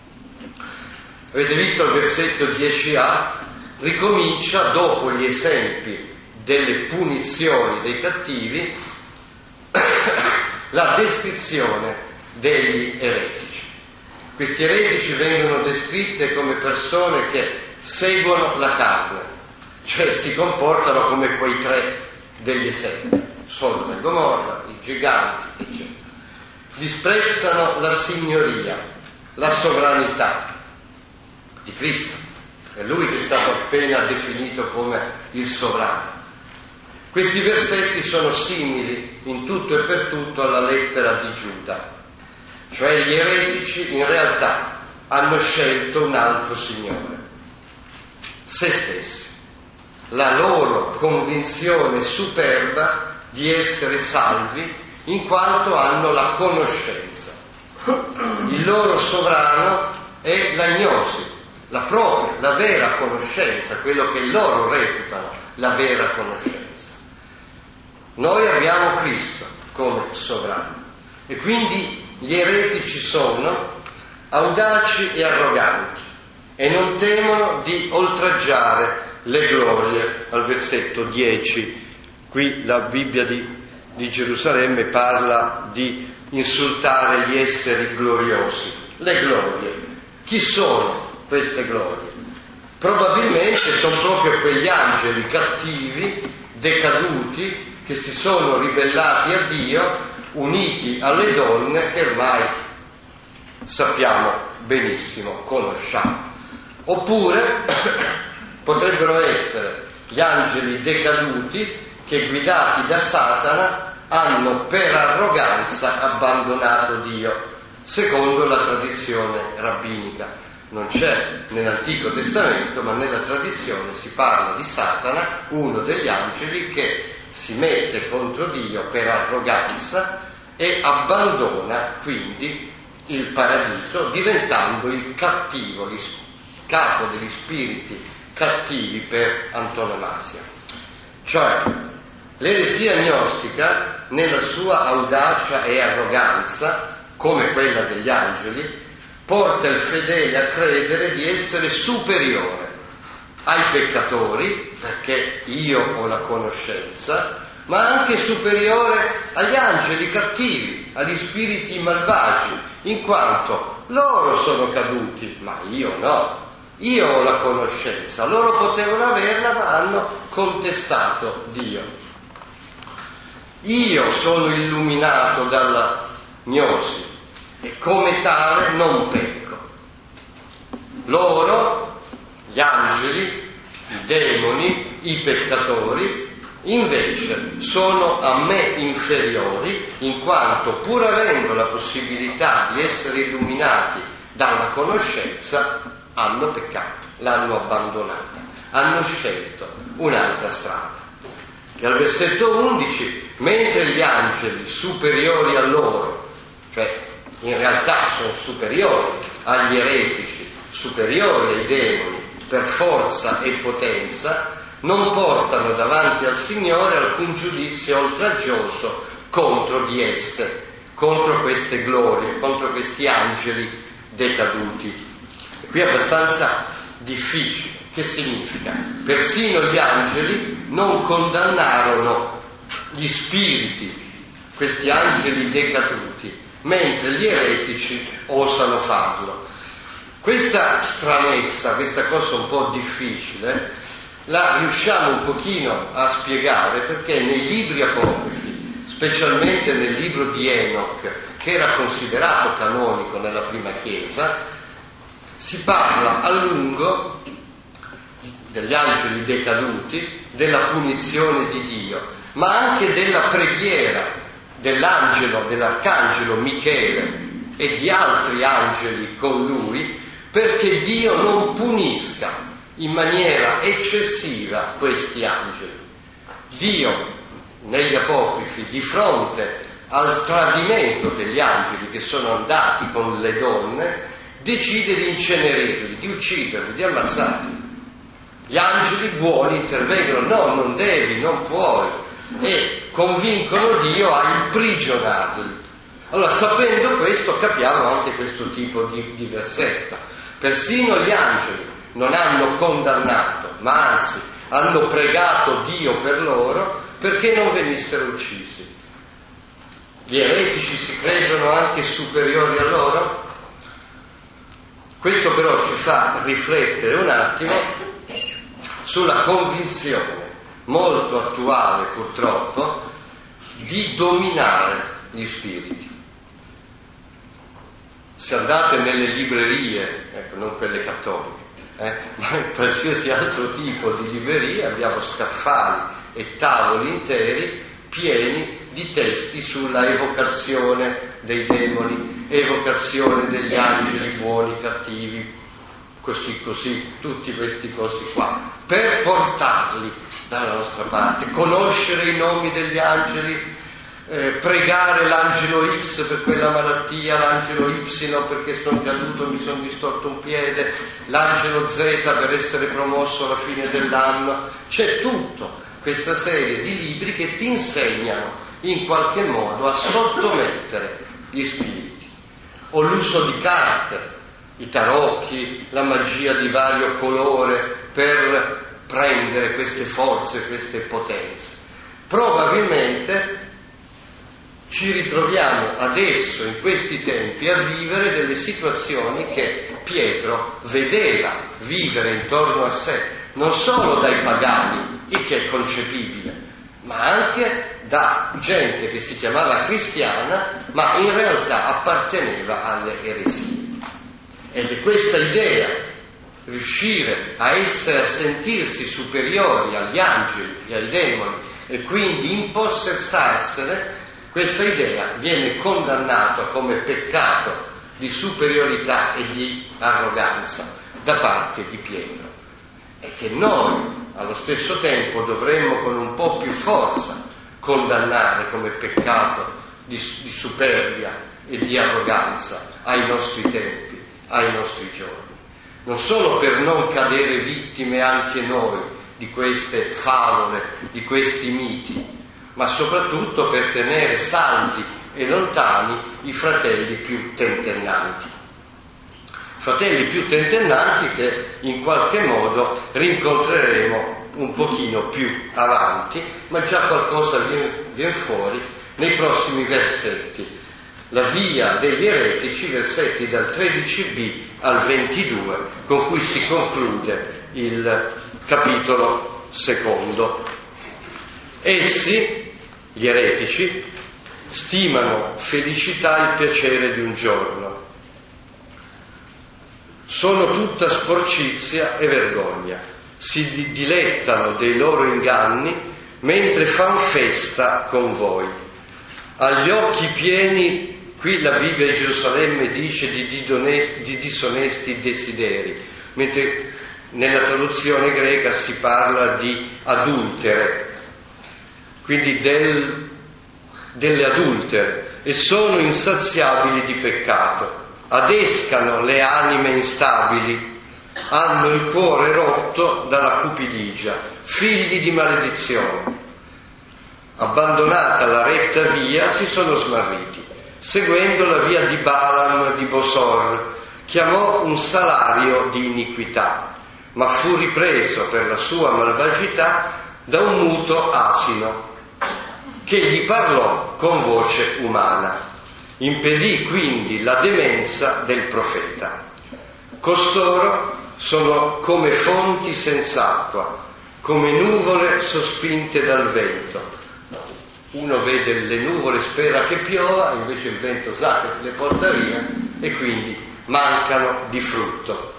Avete visto il versetto dieci a? Ricomincia dopo gli esempi delle punizioni dei cattivi la descrizione degli eretici. Questi eretici vengono descritti come persone che seguono la carne, cioè si comportano come quei tre degli esempi, Sodoma e Gomorra, i giganti, eccetera. Disprezzano la signoria, la sovranità di Cristo. È Lui che è stato appena definito come il sovrano. Questi versetti sono simili in tutto e per tutto alla lettera di Giuda, cioè gli eretici in realtà hanno scelto un altro Signore, se stessi, la loro convinzione superba di essere salvi in quanto hanno la conoscenza. Il loro sovrano è l'agnosi, la propria, la vera conoscenza, quello che loro reputano la vera conoscenza. Noi abbiamo Cristo come sovrano e quindi gli eretici sono audaci e arroganti e non temono di oltraggiare le glorie. Al versetto dieci, qui la Bibbia di, di Gerusalemme parla di insultare gli esseri gloriosi. Le glorie. Chi sono queste glorie? Probabilmente sono proprio quegli angeli cattivi, decaduti, che si sono ribellati a Dio, uniti alle donne che ormai sappiamo benissimo, conosciamo. Oppure potrebbero essere gli angeli decaduti che, guidati da Satana, hanno per arroganza abbandonato Dio, secondo la tradizione rabbinica. Non c'è nell'Antico Testamento, ma nella tradizione si parla di Satana, uno degli angeli che si mette contro Dio per arroganza e abbandona quindi il paradiso, diventando il cattivo, il capo degli spiriti cattivi per antonomasia. Cioè, l'eresia gnostica, nella sua audacia e arroganza, come quella degli angeli, porta il fedele a credere di essere superiore ai peccatori, perché io ho la conoscenza, ma anche superiore agli angeli cattivi, agli spiriti malvagi, in quanto loro sono caduti, ma io no. Io ho la conoscenza, loro potevano averla, ma hanno contestato Dio. Io sono illuminato dalla gnosi e come tale non pecco. Loro, gli angeli, i demoni, i peccatori, invece sono a me inferiori, in quanto pur avendo la possibilità di essere illuminati dalla conoscenza, hanno peccato, l'hanno abbandonata, hanno scelto un'altra strada. E al versetto undici, mentre gli angeli superiori a loro, cioè in realtà sono superiori agli eretici, superiori ai demoni per forza e potenza, non portano davanti al Signore alcun giudizio oltraggioso contro di esse, contro queste glorie, contro questi angeli decaduti. E qui è abbastanza difficile. Che significa? Persino gli angeli non condannarono gli spiriti, questi angeli decaduti, mentre gli eretici osano farlo. Questa stranezza, questa cosa un po' difficile, la riusciamo un pochino a spiegare perché nei libri apocrifi, specialmente nel libro di Enoch, che era considerato canonico nella prima Chiesa, si parla a lungo degli angeli decaduti, della punizione di Dio, ma anche della preghiera dell'angelo, dell'arcangelo Michele e di altri angeli con lui, perché Dio non punisca in maniera eccessiva questi angeli. Dio, negli apocrifi, di fronte al tradimento degli angeli che sono andati con le donne, decide di incenerirli, di ucciderli, di ammazzarli. Gli angeli buoni intervengono, no, non devi, non puoi, e convincono Dio a imprigionarli. Allora, sapendo questo, capiamo anche questo tipo di, di versetto. Persino gli angeli non hanno condannato, ma anzi hanno pregato Dio per loro perché non venissero uccisi. Gli eretici si credono anche superiori a loro? Questo però ci fa riflettere un attimo sulla convinzione molto attuale, purtroppo, di dominare gli spiriti. Se andate nelle librerie, ecco, non quelle cattoliche, eh, ma in qualsiasi altro tipo di libreria abbiamo scaffali e tavoli interi pieni di testi sulla evocazione dei demoni, evocazione degli angeli buoni, cattivi, così così, tutti questi cosi qua, per portarli dalla nostra parte, conoscere i nomi degli angeli, eh, pregare l'angelo X per quella malattia, l'angelo Y perché sono caduto, mi sono distorto un piede, l'angelo Z per essere promosso alla fine dell'anno. C'è tutto questa serie di libri che ti insegnano in qualche modo a sottomettere gli spiriti, o l'uso di carte, i tarocchi, la magia di vario colore per prendere queste forze, queste potenze. Probabilmente ci ritroviamo adesso, in questi tempi, a vivere delle situazioni che Pietro vedeva vivere intorno a sé, non solo dai pagani, il che è concepibile, ma anche da gente che si chiamava cristiana, ma in realtà apparteneva alle eresie. Ed è questa idea, riuscire a essere, a sentirsi superiori agli angeli e ai demoni e quindi impossessarsene, questa idea viene condannata come peccato di superiorità e di arroganza da parte di Pietro, e che noi allo stesso tempo dovremmo con un po' più forza condannare come peccato di, di superbia e di arroganza ai nostri tempi, ai nostri giorni, non solo per non cadere vittime anche noi di queste favole, di questi miti, ma soprattutto per tenere saldi e lontani i fratelli più tentennanti. Fratelli più tentennanti che in qualche modo rincontreremo un pochino più avanti, ma già qualcosa viene, viene fuori nei prossimi versetti. La via degli eretici, versetti dal tredici b al ventidue, con cui si conclude il capitolo secondo. Essi, gli eretici, stimano felicità il piacere di un giorno. Sono tutta sporcizia e vergogna. Si dilettano dei loro inganni mentre fan festa con voi. Agli occhi pieni, qui la Bibbia di Gerusalemme dice di, didonesti, di disonesti desideri, mentre nella traduzione greca si parla di adultere, quindi del, delle adultere, e sono insaziabili di peccato, adescano le anime instabili, hanno il cuore rotto dalla cupidigia, figli di maledizione. Abbandonata la retta via, si sono smarriti, seguendo la via di Balaam di Bosor, chiamò un salario di iniquità, ma fu ripreso per la sua malvagità da un muto asino, che gli parlò con voce umana. Impedì quindi la demenza del profeta. Costoro sono come fonti senza acqua, come nuvole sospinte dal vento. Uno vede le nuvole, spera che piova, invece il vento sa che le porta via e quindi mancano di frutto.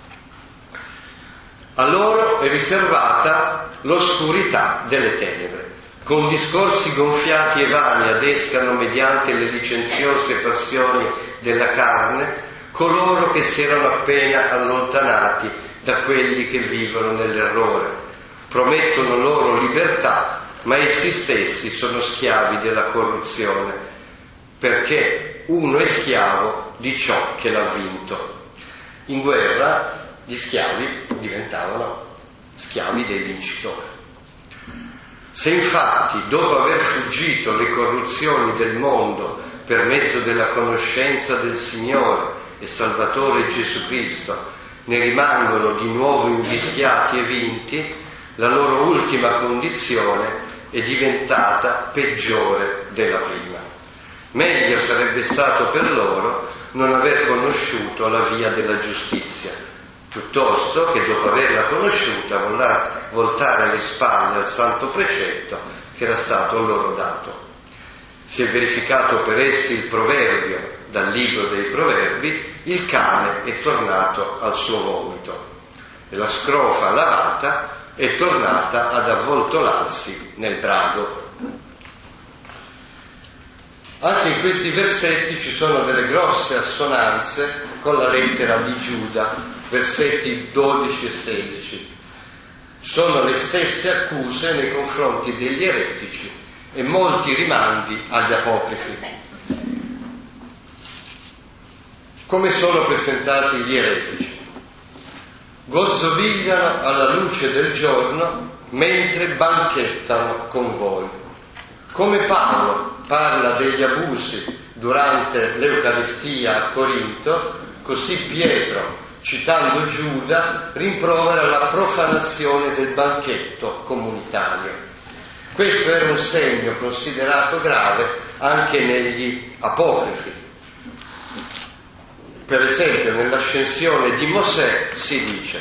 A loro è riservata l'oscurità delle tenebre. Con discorsi gonfiati e vani adescano mediante le licenziose passioni della carne coloro che si erano appena allontanati da quelli che vivono nell'errore. Promettono loro libertà, ma essi stessi sono schiavi della corruzione, perché uno è schiavo di ciò che l'ha vinto. In guerra gli schiavi diventavano schiavi dei vincitori. Se infatti, dopo aver fuggito le corruzioni del mondo per mezzo della conoscenza del Signore e Salvatore Gesù Cristo, ne rimangono di nuovo invischiati e vinti, la loro ultima condizione è diventata peggiore della prima. Meglio sarebbe stato per loro non aver conosciuto la via della giustizia, piuttosto che dopo averla conosciuta voltare le spalle al santo precetto che era stato loro dato. Si è verificato per essi il proverbio dal libro dei proverbi: il cane è tornato al suo vomito e la scrofa lavata è tornata ad avvoltolarsi nel drago. Anche in questi versetti ci sono delle grosse assonanze con la lettera di Giuda, versetti dodici e sedici. Sono le stesse accuse nei confronti degli eretici e molti rimandi agli apocrifi. Come sono presentati gli eretici? Gozzovigliano alla luce del giorno mentre banchettano con voi. Come Paolo parla degli abusi durante l'Eucaristia a Corinto, così Pietro, citando Giuda, rimprovera la profanazione del banchetto comunitario. Questo era un segno considerato grave anche negli apocrifi. Per esempio, nell'ascensione di Mosè si dice: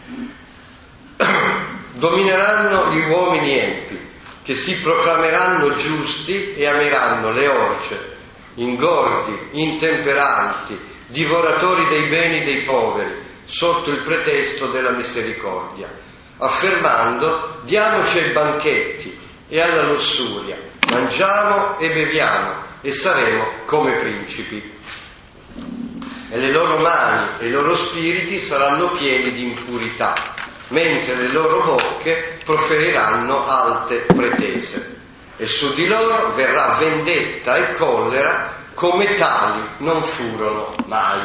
domineranno gli uomini empi, che si proclameranno giusti e ameranno le orge, ingordi, intemperanti, divoratori dei beni dei poveri, sotto il pretesto della misericordia, affermando: diamoci ai banchetti e alla lussuria, mangiamo e beviamo e saremo come principi. E le loro mani e i loro spiriti saranno pieni di impurità, mentre le loro bocche proferiranno alte pretese. E su di loro verrà vendetta e collera, come tali non furono mai.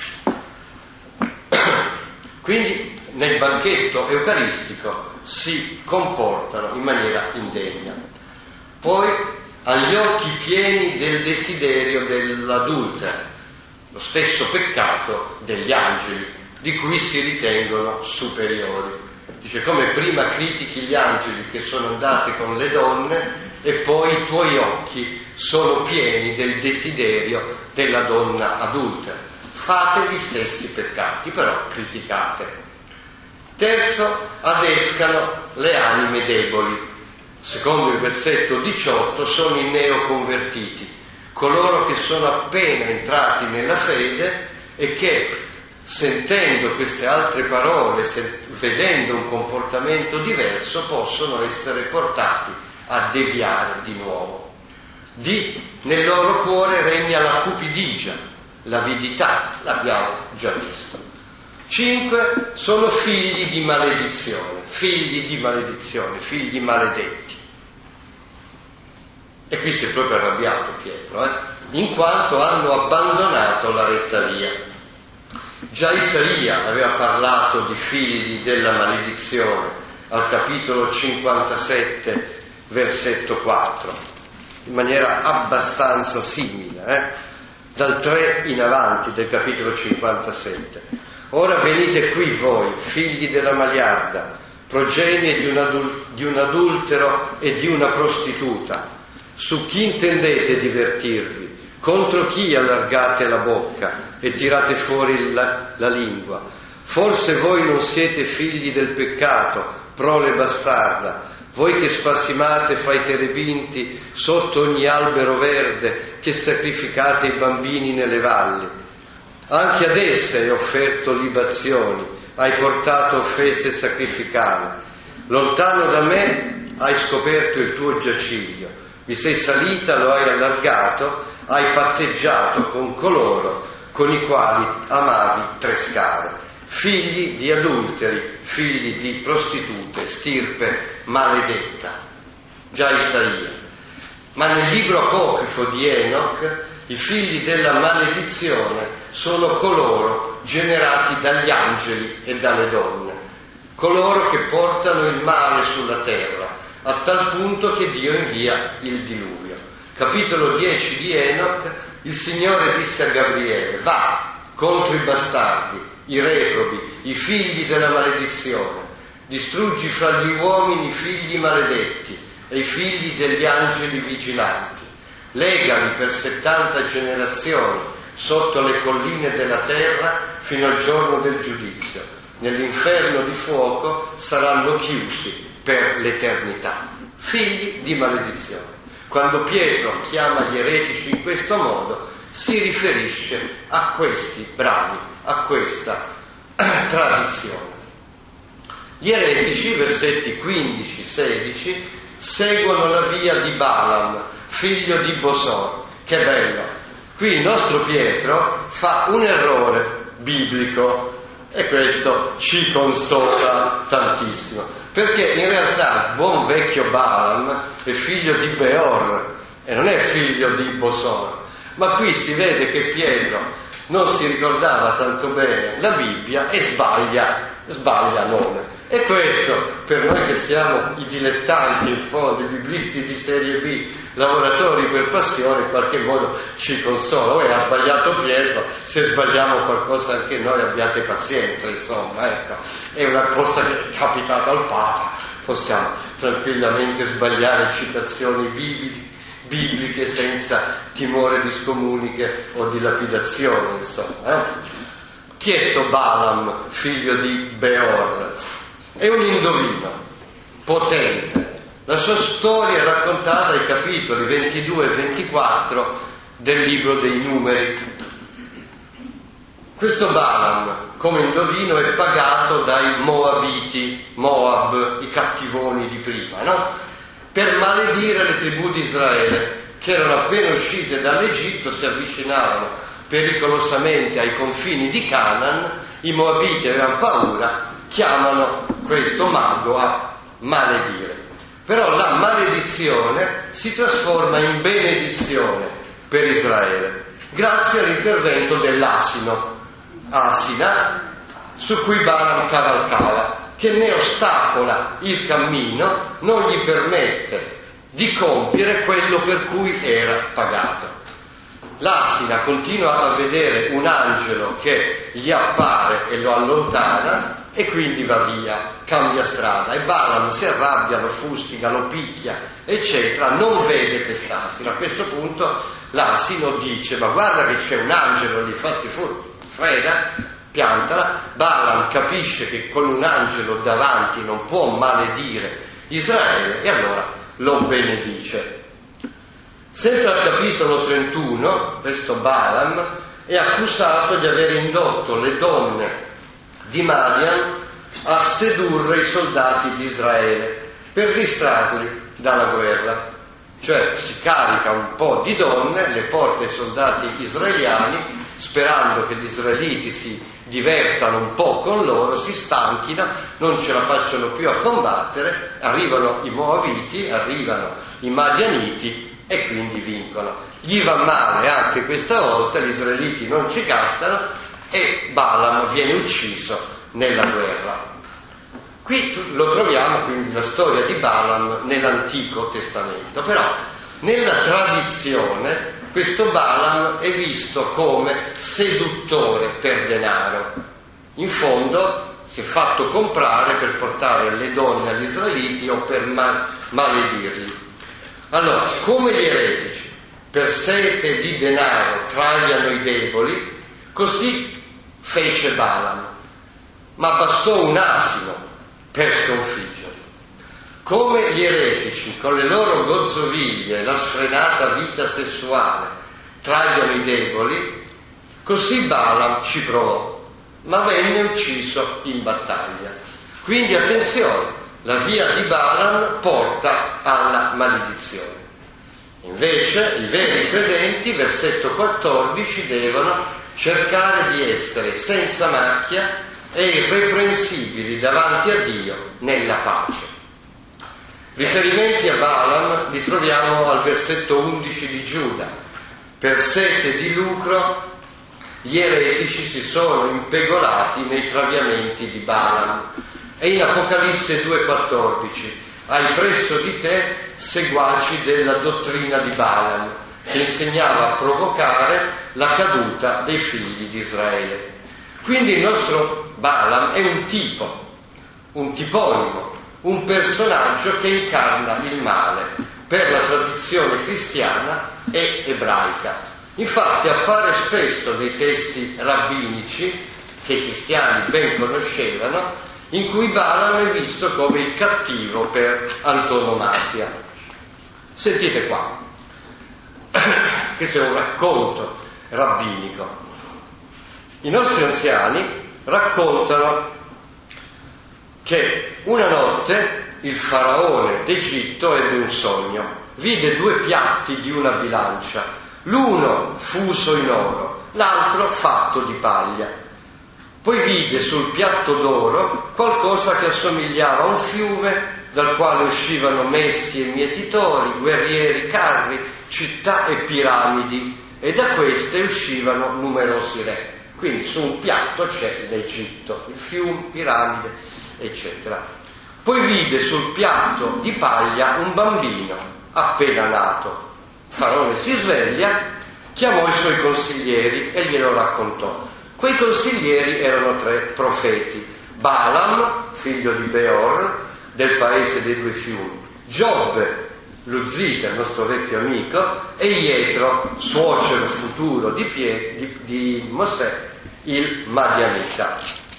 Quindi nel banchetto eucaristico si comportano in maniera indegna. Poi agli occhi pieni del desiderio dell'adultera, lo stesso peccato degli angeli, di cui si ritengono superiori. Dice: come prima critichi gli angeli che sono andati con le donne e poi i tuoi occhi sono pieni del desiderio della donna adultera. Fate gli stessi peccati, però criticate. Terzo, adescano le anime deboli. Secondo il versetto diciotto sono i neoconvertiti, coloro che sono appena entrati nella fede e che, sentendo queste altre parole, vedendo un comportamento diverso, possono essere portati a deviare di nuovo. D. Nel loro cuore regna la cupidigia, l'avidità, l'abbiamo già visto. Cinque. Sono figli di maledizione, figli di maledizione, figli maledetti. E qui si è proprio arrabbiato Pietro, eh? in quanto hanno abbandonato la retta via. Già Isaia aveva parlato di figli della maledizione al capitolo cinquantasette, versetto quattro, in maniera abbastanza simile, eh? dal tre in avanti del capitolo cinquantasette. Ora venite qui voi, figli della maliarda, progenie di un, adul- di un adultero e di una prostituta. Su chi intendete divertirvi? Contro chi allargate la bocca e tirate fuori la, la lingua? Forse voi non siete figli del peccato, prole bastarda, voi che spassimate fra i terebinti sotto ogni albero verde, che sacrificate i bambini nelle valli. Anche ad esse hai offerto libazioni, hai portato offese sacrificali. Lontano da me hai scoperto il tuo giaciglio, vi sei salita, lo hai allargato, hai patteggiato con coloro con i quali amavi trescare. Figli di adulteri, figli di prostitute, stirpe maledetta. Già Isaia. Ma nel libro apocrifo di Enoch i figli della maledizione sono coloro generati dagli angeli e dalle donne, coloro che portano il male sulla terra, a tal punto che Dio invia il diluvio. Capitolo dieci di Enoch, il Signore disse a Gabriele: va contro i bastardi, i reprobi, i figli della maledizione, distruggi fra gli uomini i figli maledetti e i figli degli angeli vigilanti, legali per settanta generazioni sotto le colline della terra fino al giorno del giudizio. Nell'inferno di fuoco saranno chiusi per l'eternità. Figli di maledizione. Quando Pietro chiama gli eretici in questo modo, si riferisce a questi bravi, a questa tradizione. Gli eretici, versetti quindici sedici, seguono la via di Balaam, figlio di Bosor. Che bello! Qui il nostro Pietro fa un errore biblico e questo ci consola tantissimo, perché in realtà il buon vecchio Balaam è figlio di Beor e non è figlio di Bosor. Ma qui si vede che Pietro non si ricordava tanto bene la Bibbia e sbaglia, sbaglia nome. E questo, per noi che siamo i dilettanti, in fondo, i biblisti di serie B, lavoratori per passione, in qualche modo ci consola. Oh, ha sbagliato Pietro, se sbagliamo qualcosa anche noi abbiate pazienza, insomma, ecco. È una cosa che è capitata al Papa, possiamo tranquillamente sbagliare citazioni bibliche, bibliche senza timore di scomuniche o di lapidazione, insomma. Eh? Chi è sto Balaam, figlio di Beor? È un indovino potente. La sua storia è raccontata ai capitoli ventidue e ventiquattro del libro dei Numeri. Questo Balaam, come indovino, è pagato dai Moabiti, Moab, i cattivoni di prima, no? Per maledire le tribù di Israele, che erano appena uscite dall'Egitto, si avvicinavano pericolosamente ai confini di Canaan. I Moabiti avevano paura, chiamano questo mago a maledire. Però la maledizione si trasforma in benedizione per Israele, grazie all'intervento dell'asino, asina, su cui Balaam cavalcava, che ne ostacola il cammino, non gli permette di compiere quello per cui era pagato. L'asina continua a vedere un angelo che gli appare e lo allontana e quindi va via, cambia strada, e Balaam si arrabbia, lo fustiga, lo picchia, eccetera, non vede quest'asina. A questo punto l'asino dice: ma guarda che c'è un angelo lì, fatti fuori, frega, piantala. Balaam capisce che con un angelo davanti non può maledire Israele e allora lo benedice. Sempre al capitolo trentuno, questo Balaam è accusato di aver indotto le donne di Madian a sedurre i soldati di Israele per distrarli dalla guerra. Cioè si carica un po' di donne, le porta ai soldati israeliani, sperando che gli israeliti si divertano un po' con loro, si stanchino, non ce la facciano più a combattere, arrivano i Moabiti, arrivano i Madianiti e quindi vincono. Gli va male anche questa volta, gli israeliti non ci cascano e Balaam viene ucciso nella guerra. Qui lo troviamo, quindi, la storia di Balaam nell'Antico Testamento, però nella tradizione questo Balaam è visto come seduttore per denaro. In fondo si è fatto comprare per portare le donne agli israeliti o per mal- maledirli. Allora, come gli eretici per sete di denaro tragliano i deboli, così fece Balaam, ma bastò un asino per sconfiggerlo. Come gli eretici con le loro gozzoviglie e la sfrenata vita sessuale tragliano i deboli, così Balaam ci provò, ma venne ucciso in battaglia. Quindi attenzione, la via di Balaam porta alla maledizione. Invece i veri credenti, versetto quattordici, devono cercare di essere senza macchia e irreprensibili davanti a Dio nella pace. Riferimenti a Balaam li troviamo al versetto undici di Giuda. Per sete di lucro gli eretici si sono impegolati nei traviamenti di Balaam. E in Apocalisse due quattordici: hai presso di te seguaci della dottrina di Balaam, che insegnava a provocare la caduta dei figli di Israele. Quindi il nostro Balaam è un tipo, un tiponimo, un personaggio che incarna il male per la tradizione cristiana e ebraica. Infatti appare spesso nei testi rabbinici, che i cristiani ben conoscevano, in cui Balaam è visto come il cattivo per antonomasia. Sentite qua. Questo è un racconto rabbinico. I nostri anziani raccontano che una notte il faraone d'Egitto ebbe un sogno, vide due piatti di una bilancia, l'uno fuso in oro, l'altro fatto di paglia. Poi vide sul piatto d'oro qualcosa che assomigliava a un fiume dal quale uscivano messi e mietitori, guerrieri, carri, città e piramidi, e da queste uscivano numerosi re. Quindi su un piatto c'è l'Egitto, il fiume, piramide, eccetera. Poi vide sul piatto di paglia un bambino appena nato. Il faraone si sveglia, chiamò i suoi consiglieri e glielo raccontò. Quei consiglieri erano tre profeti: Balaam, figlio di Beor, del paese dei due fiumi, Giobbe, lo zita, il nostro vecchio amico, e Ietro, suocero futuro di, Pie, di, di Mosè, il Madianita.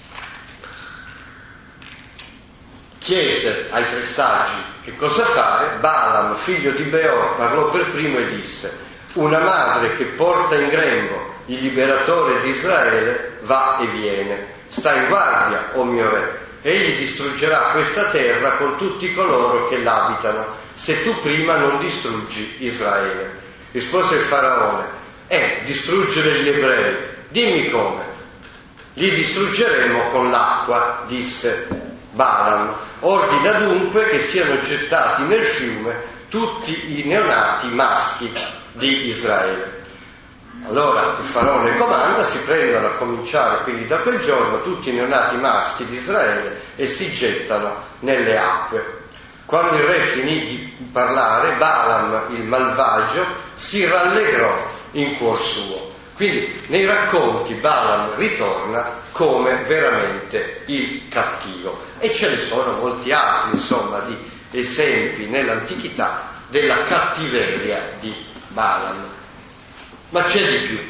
Chiese ai tre saggi che cosa fare. Balaam, figlio di Beor, parlò per primo e disse: una madre che porta in grembo il liberatore di Israele va e viene. Sta in guardia, o mio re. Egli distruggerà questa terra con tutti coloro che l'abitano, se tu prima non distruggi Israele. Rispose il faraone: eh, distruggere gli ebrei, dimmi come. Li distruggeremo con l'acqua, disse Balaam. Ordina dunque che siano gettati nel fiume tutti i neonati maschi di Israele. Allora il faraone comanda, si prendono a cominciare quindi da quel giorno tutti i neonati maschi di Israele e si gettano nelle acque. Quando il re finì di parlare, Balaam, il malvagio, si rallegrò in cuor suo. Quindi nei racconti Balaam ritorna come veramente il cattivo, e ce ne sono molti altri, insomma, di esempi nell'antichità della cattiveria di Balaam. Ma c'è di più.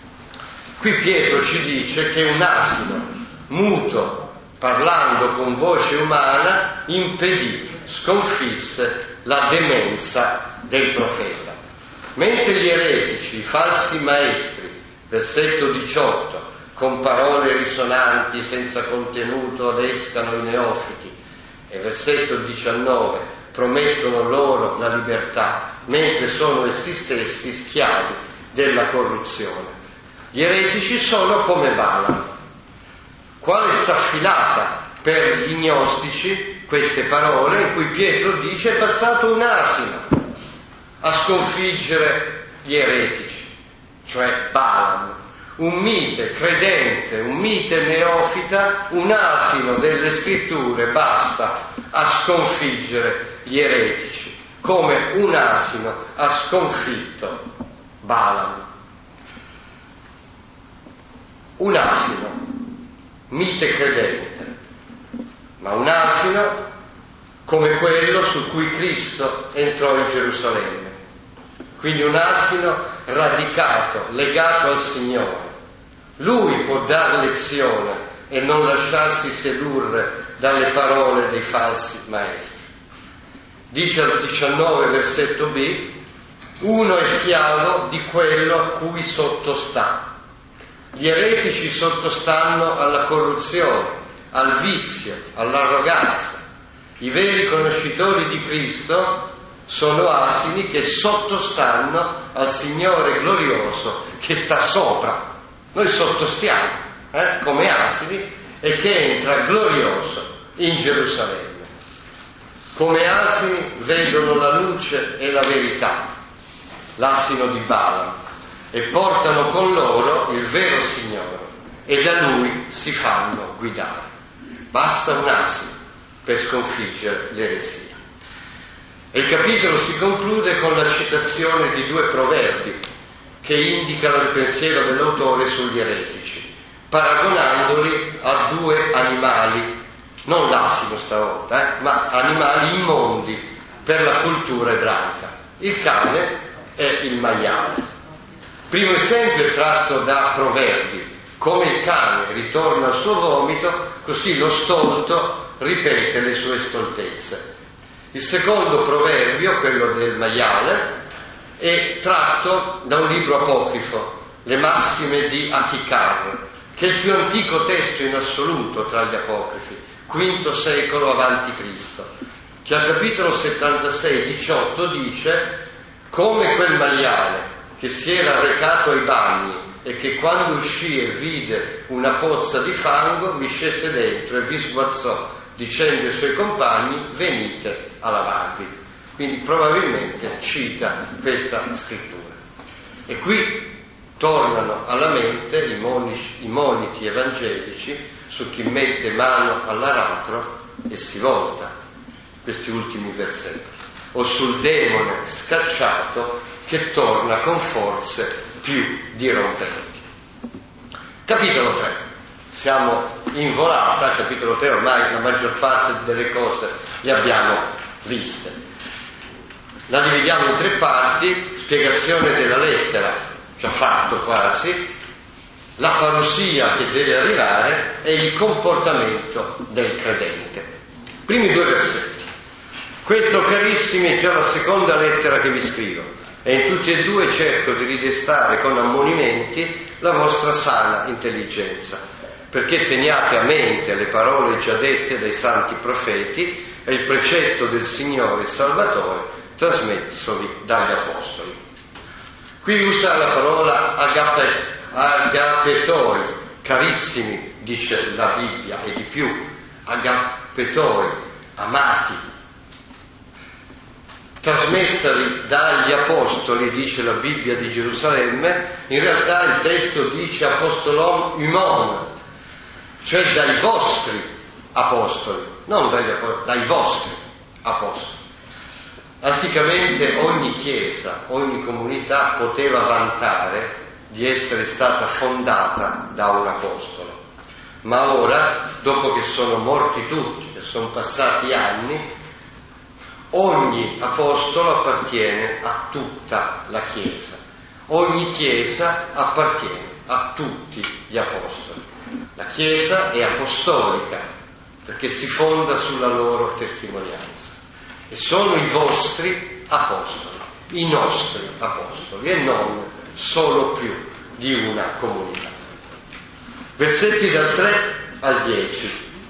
Qui Pietro ci dice che un asino muto, parlando con voce umana, impedì, sconfisse la demenza del profeta. Mentre gli eretici, i falsi maestri, versetto diciotto, con parole risonanti senza contenuto adescano i neofiti, e versetto diciannove, promettono loro la libertà, mentre sono essi stessi schiavi della corruzione. Gli eretici sono come Balaam. Quale staffilata per gli gnostici queste parole in cui Pietro dice: è bastato un asino a sconfiggere gli eretici, cioè Balaam, un mite credente, un mite neofita, un asino delle scritture basta a sconfiggere gli eretici, come un asino ha sconfitto Balaam. Un asino, mite credente, ma un asino come quello su cui Cristo entrò in Gerusalemme. Quindi un asino radicato, legato al Signore. Lui può dare lezione e non lasciarsi sedurre dalle parole dei falsi maestri. Dice al diciannove versetto B: uno è schiavo di quello a cui sottostà. Gli eretici sottostanno alla corruzione, al vizio, all'arroganza. I veri conoscitori di Cristo sono asini che sottostanno al Signore glorioso che sta sopra. Noi sottostiamo eh, come asini, e che entra glorioso in Gerusalemme. Come asini vedono la luce e la verità, l'asino di Balaam, e portano con loro il vero Signore, e da Lui si fanno guidare. Basta un asino per sconfiggere l'eresia. E il capitolo si conclude con la citazione di due proverbi che indicano il pensiero dell'autore sugli eretici, paragonandoli a due animali, non l'asino stavolta, eh, ma animali immondi per la cultura ebraica, il cane e il maiale. Primo esempio è tratto da Proverbi: come il cane ritorna al suo vomito, così lo stolto ripete le sue stoltezze. Il secondo proverbio, quello del maiale, è tratto da un libro apocrifo, Le Massime di Achicar, che è il più antico testo in assoluto tra gli apocrifi, quinto secolo avanti Cristo, che al capitolo settantasei diciotto dice: come quel maiale che si era recato ai bagni e che quando uscì e vide una pozza di fango vi scese dentro e vi sguazzò, dicendo ai suoi compagni: venite a lavarvi. Quindi probabilmente cita questa scrittura. E qui tornano alla mente i, monici, i moniti evangelici su chi mette mano all'aratro e si volta, questi ultimi versetti, o sul demone scacciato che torna con forze più dirompenti. Capitolo tre. Siamo in volata, capitolo tre, ormai la maggior parte delle cose le abbiamo viste. La dividiamo in tre parti: spiegazione della lettera, già fatto quasi, la parousia che deve arrivare e il comportamento del credente. Primi due versetti. Questo, carissimi, è già la seconda lettera che vi scrivo, e in tutti e due cerco di ridestare con ammonimenti la vostra sana intelligenza, perché teniate a mente le parole già dette dai santi profeti e il precetto del Signore Salvatore trasmessovi dagli Apostoli. Qui usa la parola agape, agapetoi, carissimi, dice la Bibbia, e di più, agapetoi, amati, trasmessali dagli Apostoli, dice la Bibbia di Gerusalemme. In realtà il testo dice apostolom humon, cioè dai vostri apostoli, non dagli apostoli, dai vostri apostoli. Anticamente ogni chiesa, ogni comunità poteva vantare di essere stata fondata da un apostolo, ma ora, dopo che sono morti tutti, che sono passati anni, ogni apostolo appartiene a tutta la chiesa, ogni chiesa appartiene a tutti gli apostoli. La chiesa è apostolica perché si fonda sulla loro testimonianza. E sono i vostri apostoli, i nostri apostoli, e non solo più di una comunità. Versetti dal tre al dieci.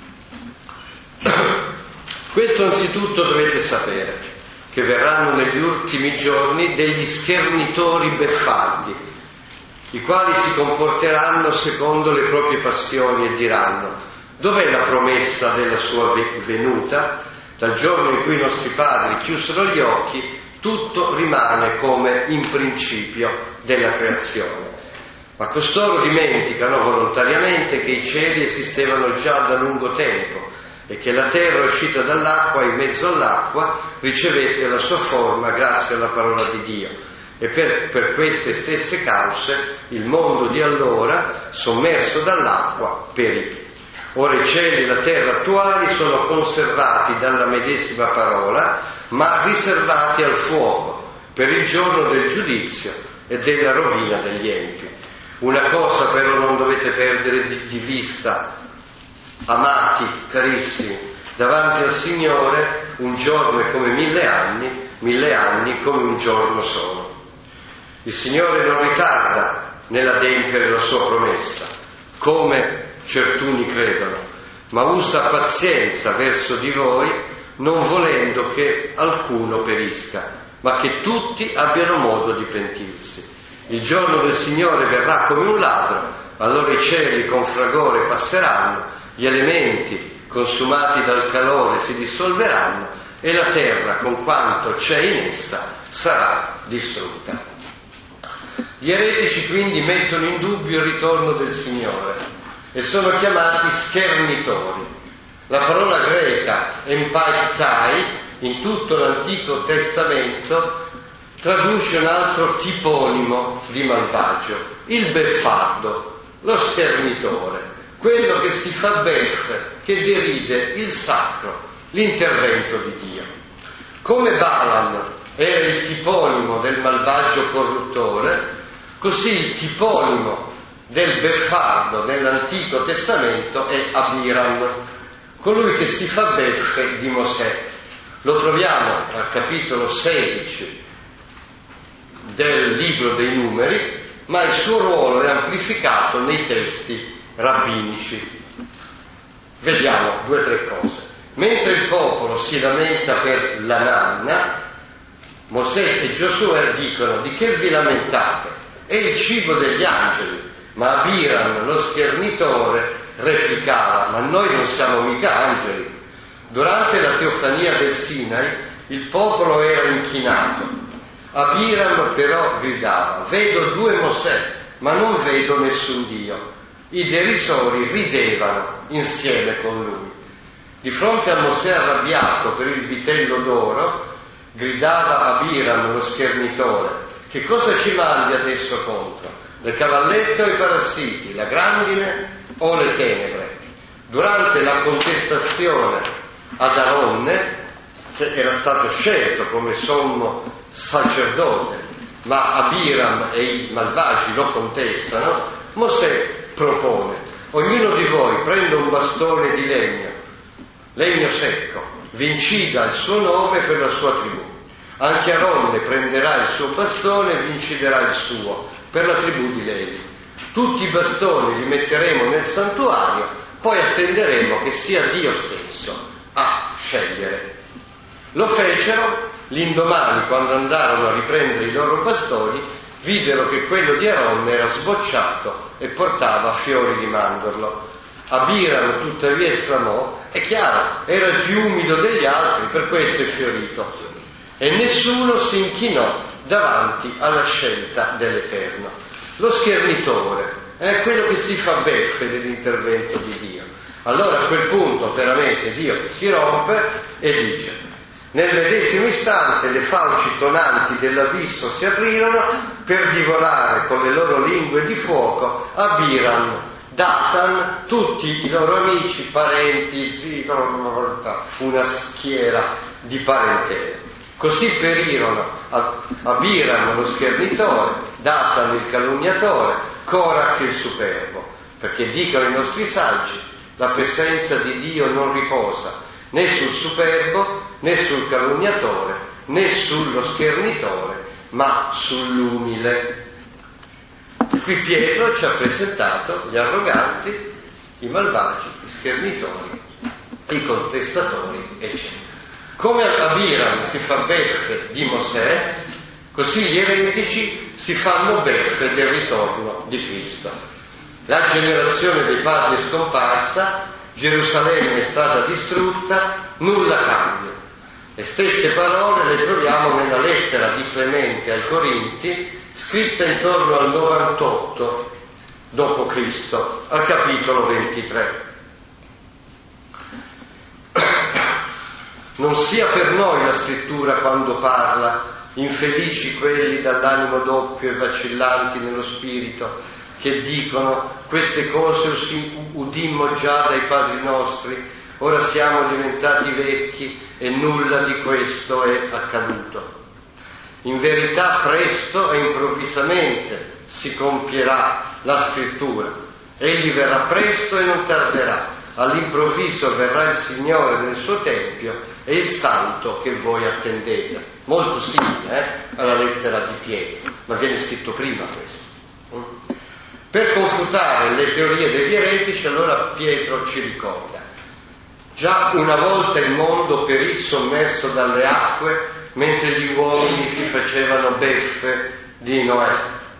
Questo anzitutto dovete sapere, che verranno negli ultimi giorni degli schernitori beffardi, i quali si comporteranno secondo le proprie passioni e diranno: dov'è la promessa della sua venuta? Dal giorno in cui i nostri padri chiusero gli occhi, tutto rimane come in principio della creazione. Ma costoro dimenticano volontariamente che i cieli esistevano già da lungo tempo e che la terra uscita dall'acqua in mezzo all'acqua ricevette la sua forma grazie alla parola di Dio. E per, per queste stesse cause il mondo di allora, sommerso dall'acqua, perì. Ora i cieli e la terra attuali sono conservati dalla medesima parola, ma riservati al fuoco, per il giorno del giudizio e della rovina degli empi. Una cosa però non dovete perdere di, di vista, amati, carissimi: davanti al Signore un giorno è come mille anni, mille anni come un giorno solo. Il Signore non ritarda nell'adempiere la sua promessa, come certuni credono, ma usa pazienza verso di voi, non volendo che alcuno perisca, ma che tutti abbiano modo di pentirsi. Il giorno del Signore verrà come un ladro, allora i cieli con fragore passeranno, gli elementi consumati dal calore si dissolveranno e la terra con quanto c'è in essa sarà distrutta. Gli eretici quindi mettono in dubbio il ritorno del Signore e sono chiamati schernitori. La parola greca empaiktai in tutto l'Antico Testamento traduce un altro tiponimo di malvagio: il beffardo, lo schernitore, quello che si fa beffe, che deride il sacro, l'intervento di Dio. Come Balaam era il tiponimo del malvagio corruttore, così il tiponimo del beffardo nell'Antico Testamento è Abiram, colui che si fa beffe di Mosè. Lo troviamo al capitolo sedici del libro dei Numeri, ma il suo ruolo è amplificato nei testi rabbinici. Vediamo due o tre cose. Mentre il popolo si lamenta per la manna, Mosè e Giosuè dicono: di che vi lamentate? È il cibo degli angeli. Ma Abiram, lo schernitore, replicava: ma noi non siamo mica angeli. Durante la teofania del Sinai il popolo era inchinato. Abiram però gridava: vedo due Mosè, ma non vedo nessun Dio. I derisori ridevano insieme con lui. Di fronte a Mosè arrabbiato per il vitello d'oro, gridava Abiram, lo schernitore: che cosa ci mandi adesso contro? Le cavallette o i parassiti, la grandine o le tenebre? Durante la contestazione ad Aronne, che era stato scelto come sommo sacerdote, ma Abiram e i malvagi lo contestano, Mosè propone: ognuno di voi prenda un bastone di legno, legno secco, vi incida il suo nome per la sua tribù. Anche Aronne prenderà il suo bastone e vi inciderà il suo per la tribù di Levi. Tutti i bastoni li metteremo nel santuario, poi attenderemo che sia Dio stesso a scegliere. Lo fecero. L'indomani, quando andarono a riprendere i loro bastoni, videro che quello di Aronne era sbocciato e portava fiori di mandorlo. Abiram tuttavia esclamò: è chiaro, era il più umido degli altri, per questo è fiorito. E nessuno si inchinò davanti alla scelta dell'Eterno. Lo schernitore è quello che si fa beffe dell'intervento di Dio. Allora a quel punto veramente Dio si rompe e dice: nel medesimo istante le fauci tonanti dell'abisso si aprirono per divorare con le loro lingue di fuoco Abiram, Datan, tutti i loro amici, parenti, zii, una schiera di parentela. Così perirono Abiram lo schernitore, Datan il calunniatore, Korach il superbo, perché dicono i nostri saggi: la presenza di Dio non riposa né sul superbo, né sul calunniatore, né sullo schernitore, ma sull'umile. Qui Pietro ci ha presentato gli arroganti, i malvagi, gli schernitori, i contestatori, eccetera. Come Abiram si fa beffe di Mosè, così gli eretici si fanno beffe del ritorno di Cristo. La generazione dei padri è scomparsa, Gerusalemme è stata distrutta, nulla cambia. Le stesse parole le troviamo nella lettera di Clemente ai Corinti, scritta intorno al novantotto dopo Cristo, al capitolo ventitré. Non sia per noi la scrittura quando parla: infelici quelli dall'animo doppio e vacillanti nello spirito, che dicono: queste cose udimmo già dai padri nostri, ora siamo diventati vecchi e nulla di questo è accaduto. In verità presto e improvvisamente si compierà la scrittura. Egli verrà presto e non tarderà. All'improvviso verrà il Signore nel suo tempio e il santo che voi attendete. Molto simile eh, alla lettera di Pietro, ma viene scritto prima questo. Per confutare le teorie degli eretici, allora Pietro ci ricorda: già una volta il mondo perì sommerso dalle acque, mentre gli uomini si facevano beffe di Noè.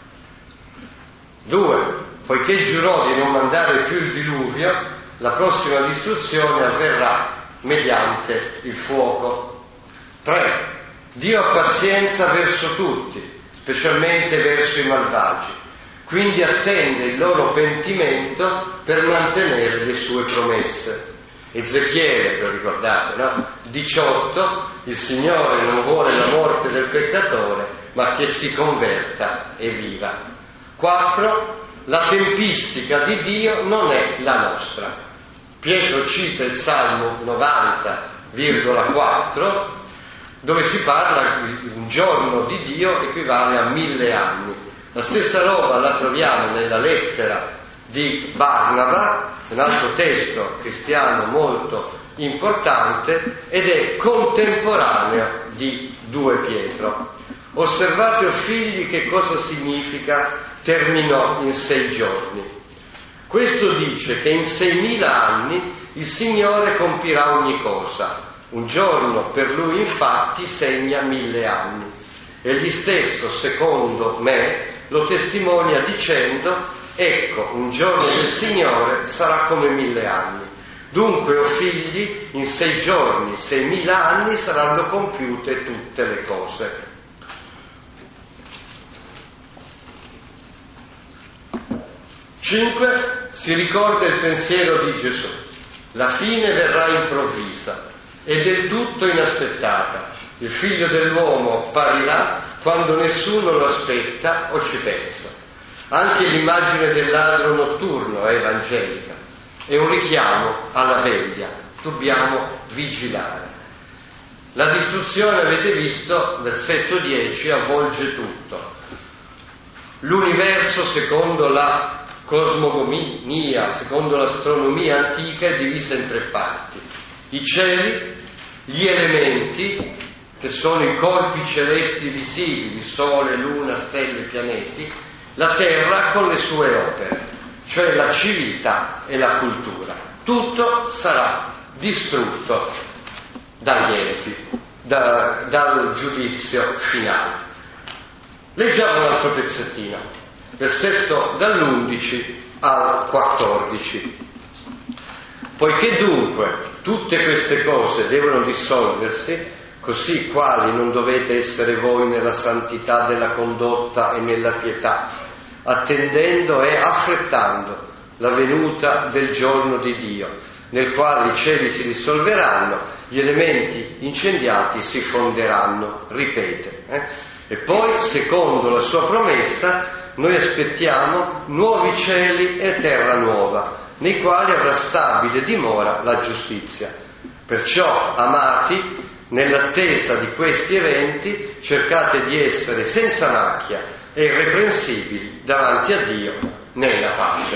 Due, poiché giurò di non mandare più il diluvio, la prossima distruzione avverrà mediante il fuoco. Tre, Dio ha pazienza verso tutti, specialmente verso i malvagi, quindi attende il loro pentimento per mantenere le sue promesse. Ezechiele, lo ricordate, no? diciotto, il Signore non vuole la morte del peccatore, ma che si converta e viva. quattro, la tempistica di Dio non è la nostra. Pietro cita il Salmo novanta virgola quattro, dove si parla che un giorno di Dio equivale a mille anni. La stessa roba la troviamo nella lettera di Barnaba, un altro testo cristiano molto importante, ed è contemporaneo di due Pietro. Osservate, o figli, che cosa significa terminò in sei giorni. Questo dice che in seimila anni il Signore compirà ogni cosa. Un giorno per Lui infatti segna mille anni. Egli stesso, secondo me, lo testimonia dicendo: ecco, un giorno del Signore sarà come mille anni. Dunque, o figli, in sei giorni, seimila anni saranno compiute tutte le cose. cinque. Si ricorda il pensiero di Gesù. La fine verrà improvvisa e del tutto inaspettata. Il figlio dell'uomo apparirà quando nessuno lo aspetta o ci pensa. Anche l'immagine del ladro notturno è evangelica. È un richiamo alla veglia. Dobbiamo vigilare. La distruzione, avete visto, versetto dieci, avvolge tutto. L'universo, secondo la cosmogonia, secondo l'astronomia antica, è divisa in tre parti: i cieli, gli elementi, che sono i corpi celesti visibili, sole, luna, stelle, pianeti, la terra con le sue opere, cioè la civiltà e la cultura. Tutto sarà distrutto dagli epi, da, dal giudizio finale. Leggiamo un altro pezzettino, versetto dall'undici al quattordici. Poiché dunque tutte queste cose devono dissolversi, così quali non dovete essere voi nella santità della condotta e nella pietà, attendendo e affrettando la venuta del giorno di Dio, nel quale i cieli si dissolveranno, gli elementi incendiati si fonderanno, ripete. Eh? E poi, secondo la sua promessa, noi aspettiamo nuovi cieli e terra nuova, nei quali avrà stabile dimora la giustizia. Perciò, amati, nell'attesa di questi eventi, cercate di essere senza macchia e irreprensibili davanti a Dio nella pace.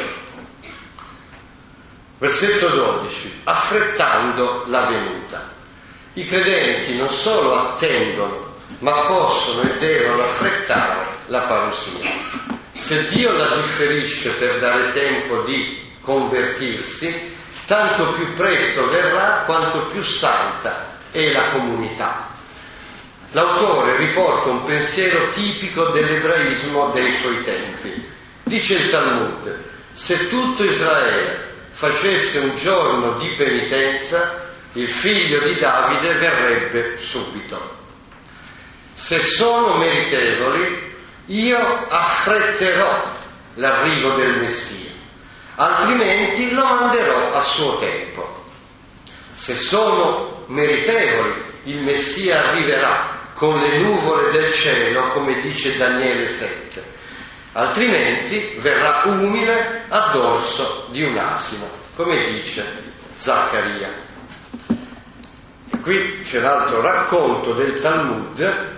Versetto dodici. Affrettando la venuta. I credenti non solo attendono, ma possono e devono affrettare la parousia. Se Dio la differisce per dare tempo di convertirsi, tanto più presto verrà quanto più santa è la comunità. L'autore riporta un pensiero tipico dell'ebraismo dei suoi tempi. Dice il Talmud: se tutto Israele facesse un giorno di penitenza, il figlio di Davide verrebbe subito. Se sono meritevoli, io affretterò l'arrivo del Messia, altrimenti lo manderò a suo tempo. Se sono meritevoli, il Messia arriverà con le nuvole del cielo, come dice Daniele sette, altrimenti verrà umile a dorso di un asino, come dice Zaccaria. E qui c'è l'altro racconto del Talmud.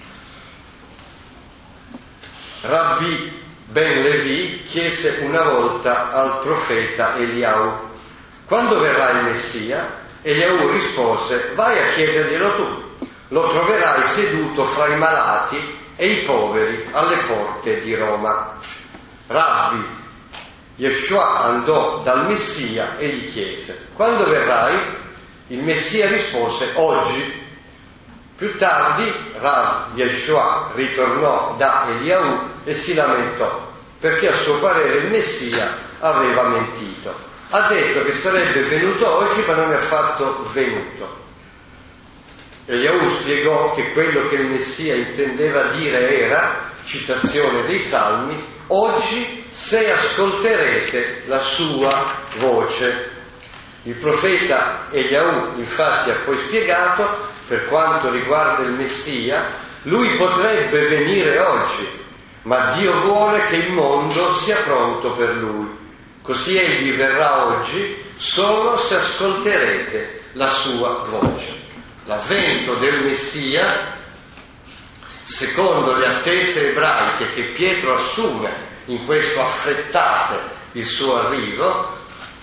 Rabbi Ben Levi chiese una volta al profeta Eliahu: quando verrà il Messia? Eliahu rispose: vai a chiederglielo tu, lo troverai seduto fra i malati e i poveri alle porte di Roma. Rabbi Yeshua andò dal Messia e gli chiese: quando verrai? Il Messia rispose: oggi. Più tardi Rav Yeshua ritornò da Eliahu e si lamentò, perché a suo parere il Messia aveva mentito. Ha detto che sarebbe venuto oggi, ma non è affatto venuto. Eliahu spiegò che quello che il Messia intendeva dire era, citazione dei Salmi: oggi se ascolterete la sua voce. Il profeta Eliahu infatti ha poi spiegato: per quanto riguarda il Messia, lui potrebbe venire oggi, ma Dio vuole che il mondo sia pronto per lui. Così egli verrà oggi solo se ascolterete la sua voce. L'avvento del Messia, secondo le attese ebraiche che Pietro assume in questo affrettate il suo arrivo,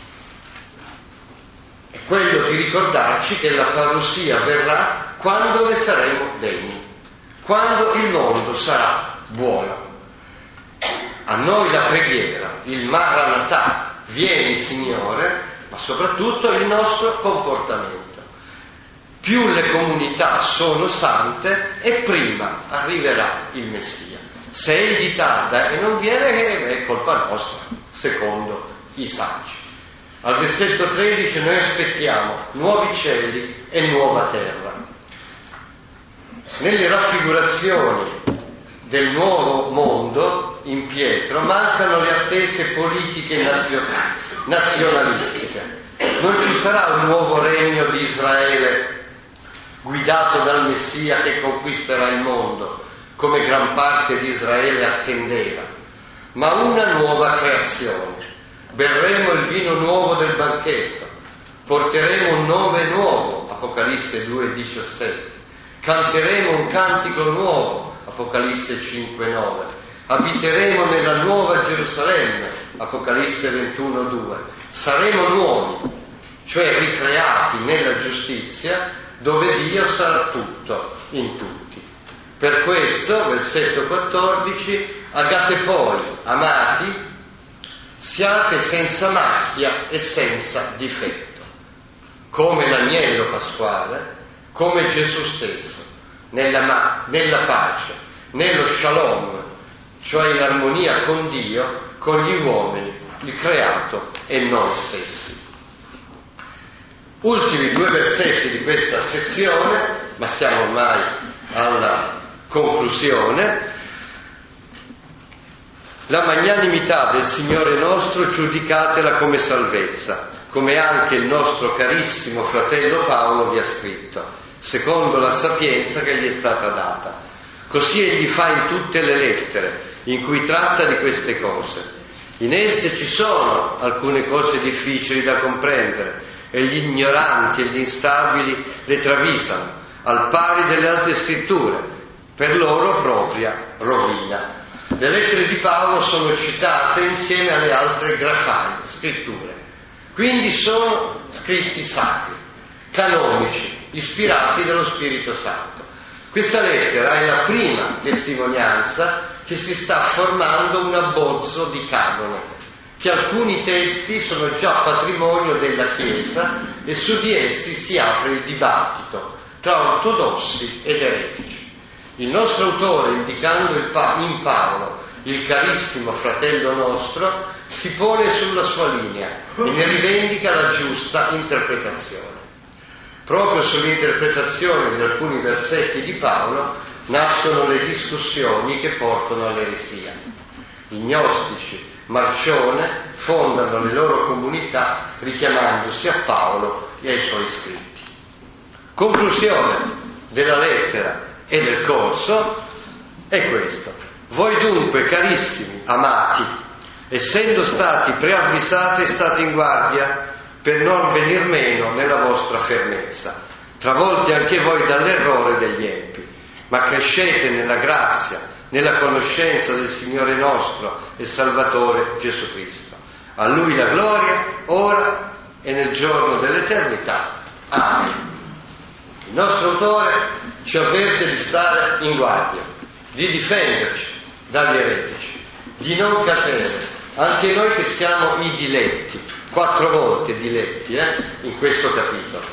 è quello di ricordarci che la parousia verrà quando ne saremo degni. quando il mondo sarà buono. A noi la preghiera, il Maranatha, vieni Signore, ma soprattutto il nostro comportamento. Più le comunità sono sante e prima arriverà il Messia. Se egli tarda e non viene, è colpa nostra, secondo i saggi. Al versetto tredici noi aspettiamo nuovi cieli e nuova terra. Nelle raffigurazioni del nuovo mondo in Pietro mancano le attese politiche nazionali, nazionalistiche. Non ci sarà un nuovo regno di Israele guidato dal Messia che conquisterà il mondo, come gran parte di Israele attendeva, ma una nuova creazione. Berremo il vino nuovo del banchetto, porteremo un nome nuovo, Apocalisse due diciassette, canteremo un cantico nuovo, Apocalisse cinque nove, abiteremo nella nuova Gerusalemme, Apocalisse ventuno due, saremo nuovi, cioè ricreati nella giustizia, dove Dio sarà tutto in tutti. Per questo, versetto quattordici, agate poi, amati, siate senza macchia e senza difetto, come l'agnello pasquale, come Gesù stesso, nella, ma- nella pace, nello shalom, cioè in armonia con Dio, con gli uomini, il creato e noi stessi. Ultimi due versetti di questa sezione, ma siamo ormai alla conclusione. La magnanimità del Signore nostro giudicatela come salvezza, come anche il nostro carissimo fratello Paolo vi ha scritto, secondo la sapienza che gli è stata data. Così egli fa in tutte le lettere in cui tratta di queste cose. In esse ci sono alcune cose difficili da comprendere e gli ignoranti e gli instabili le travisano, al pari delle altre scritture, per loro propria rovina. Le lettere di Paolo sono citate insieme alle altre grafali, scritture, quindi sono scritti sacri, canonici, ispirati dallo Spirito Santo. Questa lettera è la prima testimonianza che si sta formando un abbozzo di canone, che alcuni testi sono già patrimonio della Chiesa e su di essi si apre il dibattito tra ortodossi ed eretici. Il nostro autore, indicando il pa- in Paolo il carissimo fratello nostro, si pone sulla sua linea e ne rivendica la giusta interpretazione. Proprio sull'interpretazione di alcuni versetti di Paolo nascono le discussioni che portano all'eresia. I gnostici, Marcione, fondano le loro comunità richiamandosi a Paolo e ai suoi scritti. Conclusione della lettera e del corso è questo. Voi dunque, carissimi, amati, essendo stati preavvisati, state in guardia per non venir meno nella vostra fermezza, travolti anche voi dall'errore degli empi, ma crescete nella grazia, nella conoscenza del Signore nostro e Salvatore Gesù Cristo. A Lui la gloria, ora e nel giorno dell'eternità. Amen. Il nostro autore ci avverte di stare in guardia, di difenderci dagli eretici, di non cadere, anche noi che siamo i diletti, quattro volte diletti eh, in questo capitolo.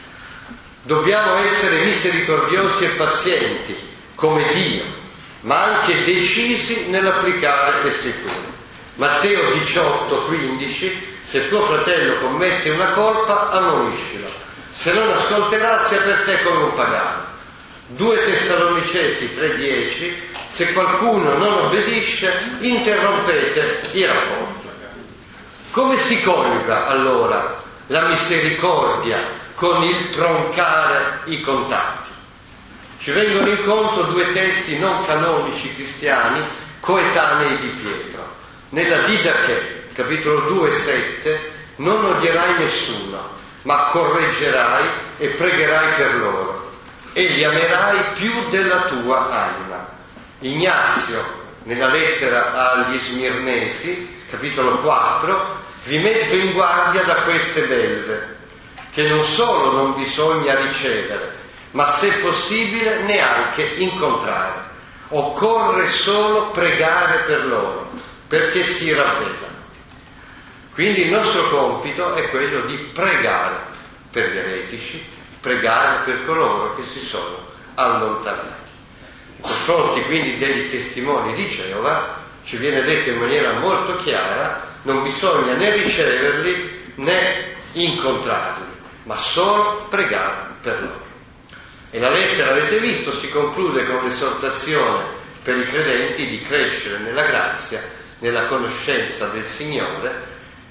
Dobbiamo essere misericordiosi e pazienti come Dio, ma anche decisi nell'applicare le scritture. Matteo diciotto quindici, se tuo fratello commette una colpa, ammoniscilo, se non ascolterà sia per te come un pagano. due Tessalonicesi tre dieci, se qualcuno non obbedisce, interrompete i rapporti. Come si coniuga allora la misericordia con il troncare i contatti? Ci vengono incontro due testi non canonici cristiani coetanei di Pietro. Nella Didache, capitolo due sette, non odierai nessuno, ma correggerai e pregherai per loro, e li amerai più della tua anima. Ignazio, nella lettera agli Smirnesi, capitolo quattro, vi metto in guardia da queste belve, che non solo non bisogna ricevere, ma se possibile neanche incontrare. Occorre solo pregare per loro, perché si ravvedano. Quindi il nostro compito è quello di pregare per gli eretici, pregare per coloro che si sono allontanati. Nei confronti quindi dei testimoni di Geova ci viene detto in maniera molto chiara: non bisogna né riceverli né incontrarli, ma solo pregare per loro. E la lettera, avete visto, si conclude con l'esortazione per i credenti di crescere nella grazia, nella conoscenza del Signore,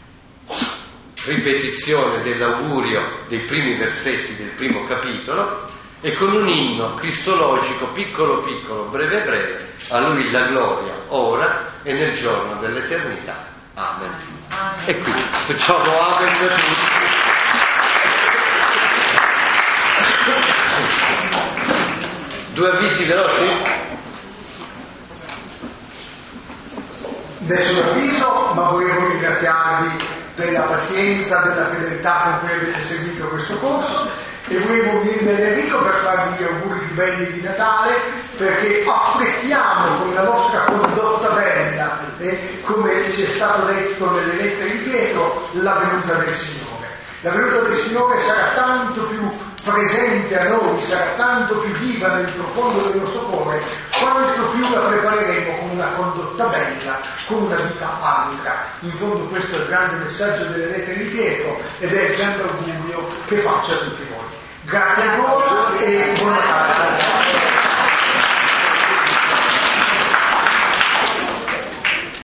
ripetizione dell'augurio dei primi versetti del primo capitolo, e con un inno cristologico piccolo piccolo, breve breve: a Lui la gloria ora e nel giorno dell'eternità. Amen. Amen. E qui facciamo amen per tutti. Due avvisi veloci? Nessun avviso, ma volevo ringraziarvi della pazienza, della fedeltà con cui avete seguito questo corso, e volevo venire Enrico per farvi gli auguri più belli di Natale, perché apprezziamo con la vostra condotta bella, eh, come ci è stato detto nelle lettere di Pietro, la venuta del Signore. La venuta del Signore sarà tanto più presente a noi, sarà tanto più viva nel profondo del nostro cuore, quanto più la prepareremo con una condotta bella, con una vita altra. In fondo questo è il grande messaggio delle lettere di Pietro, ed è il grande augurio che faccio a tutti voi. Grazie ancora e buona Natale.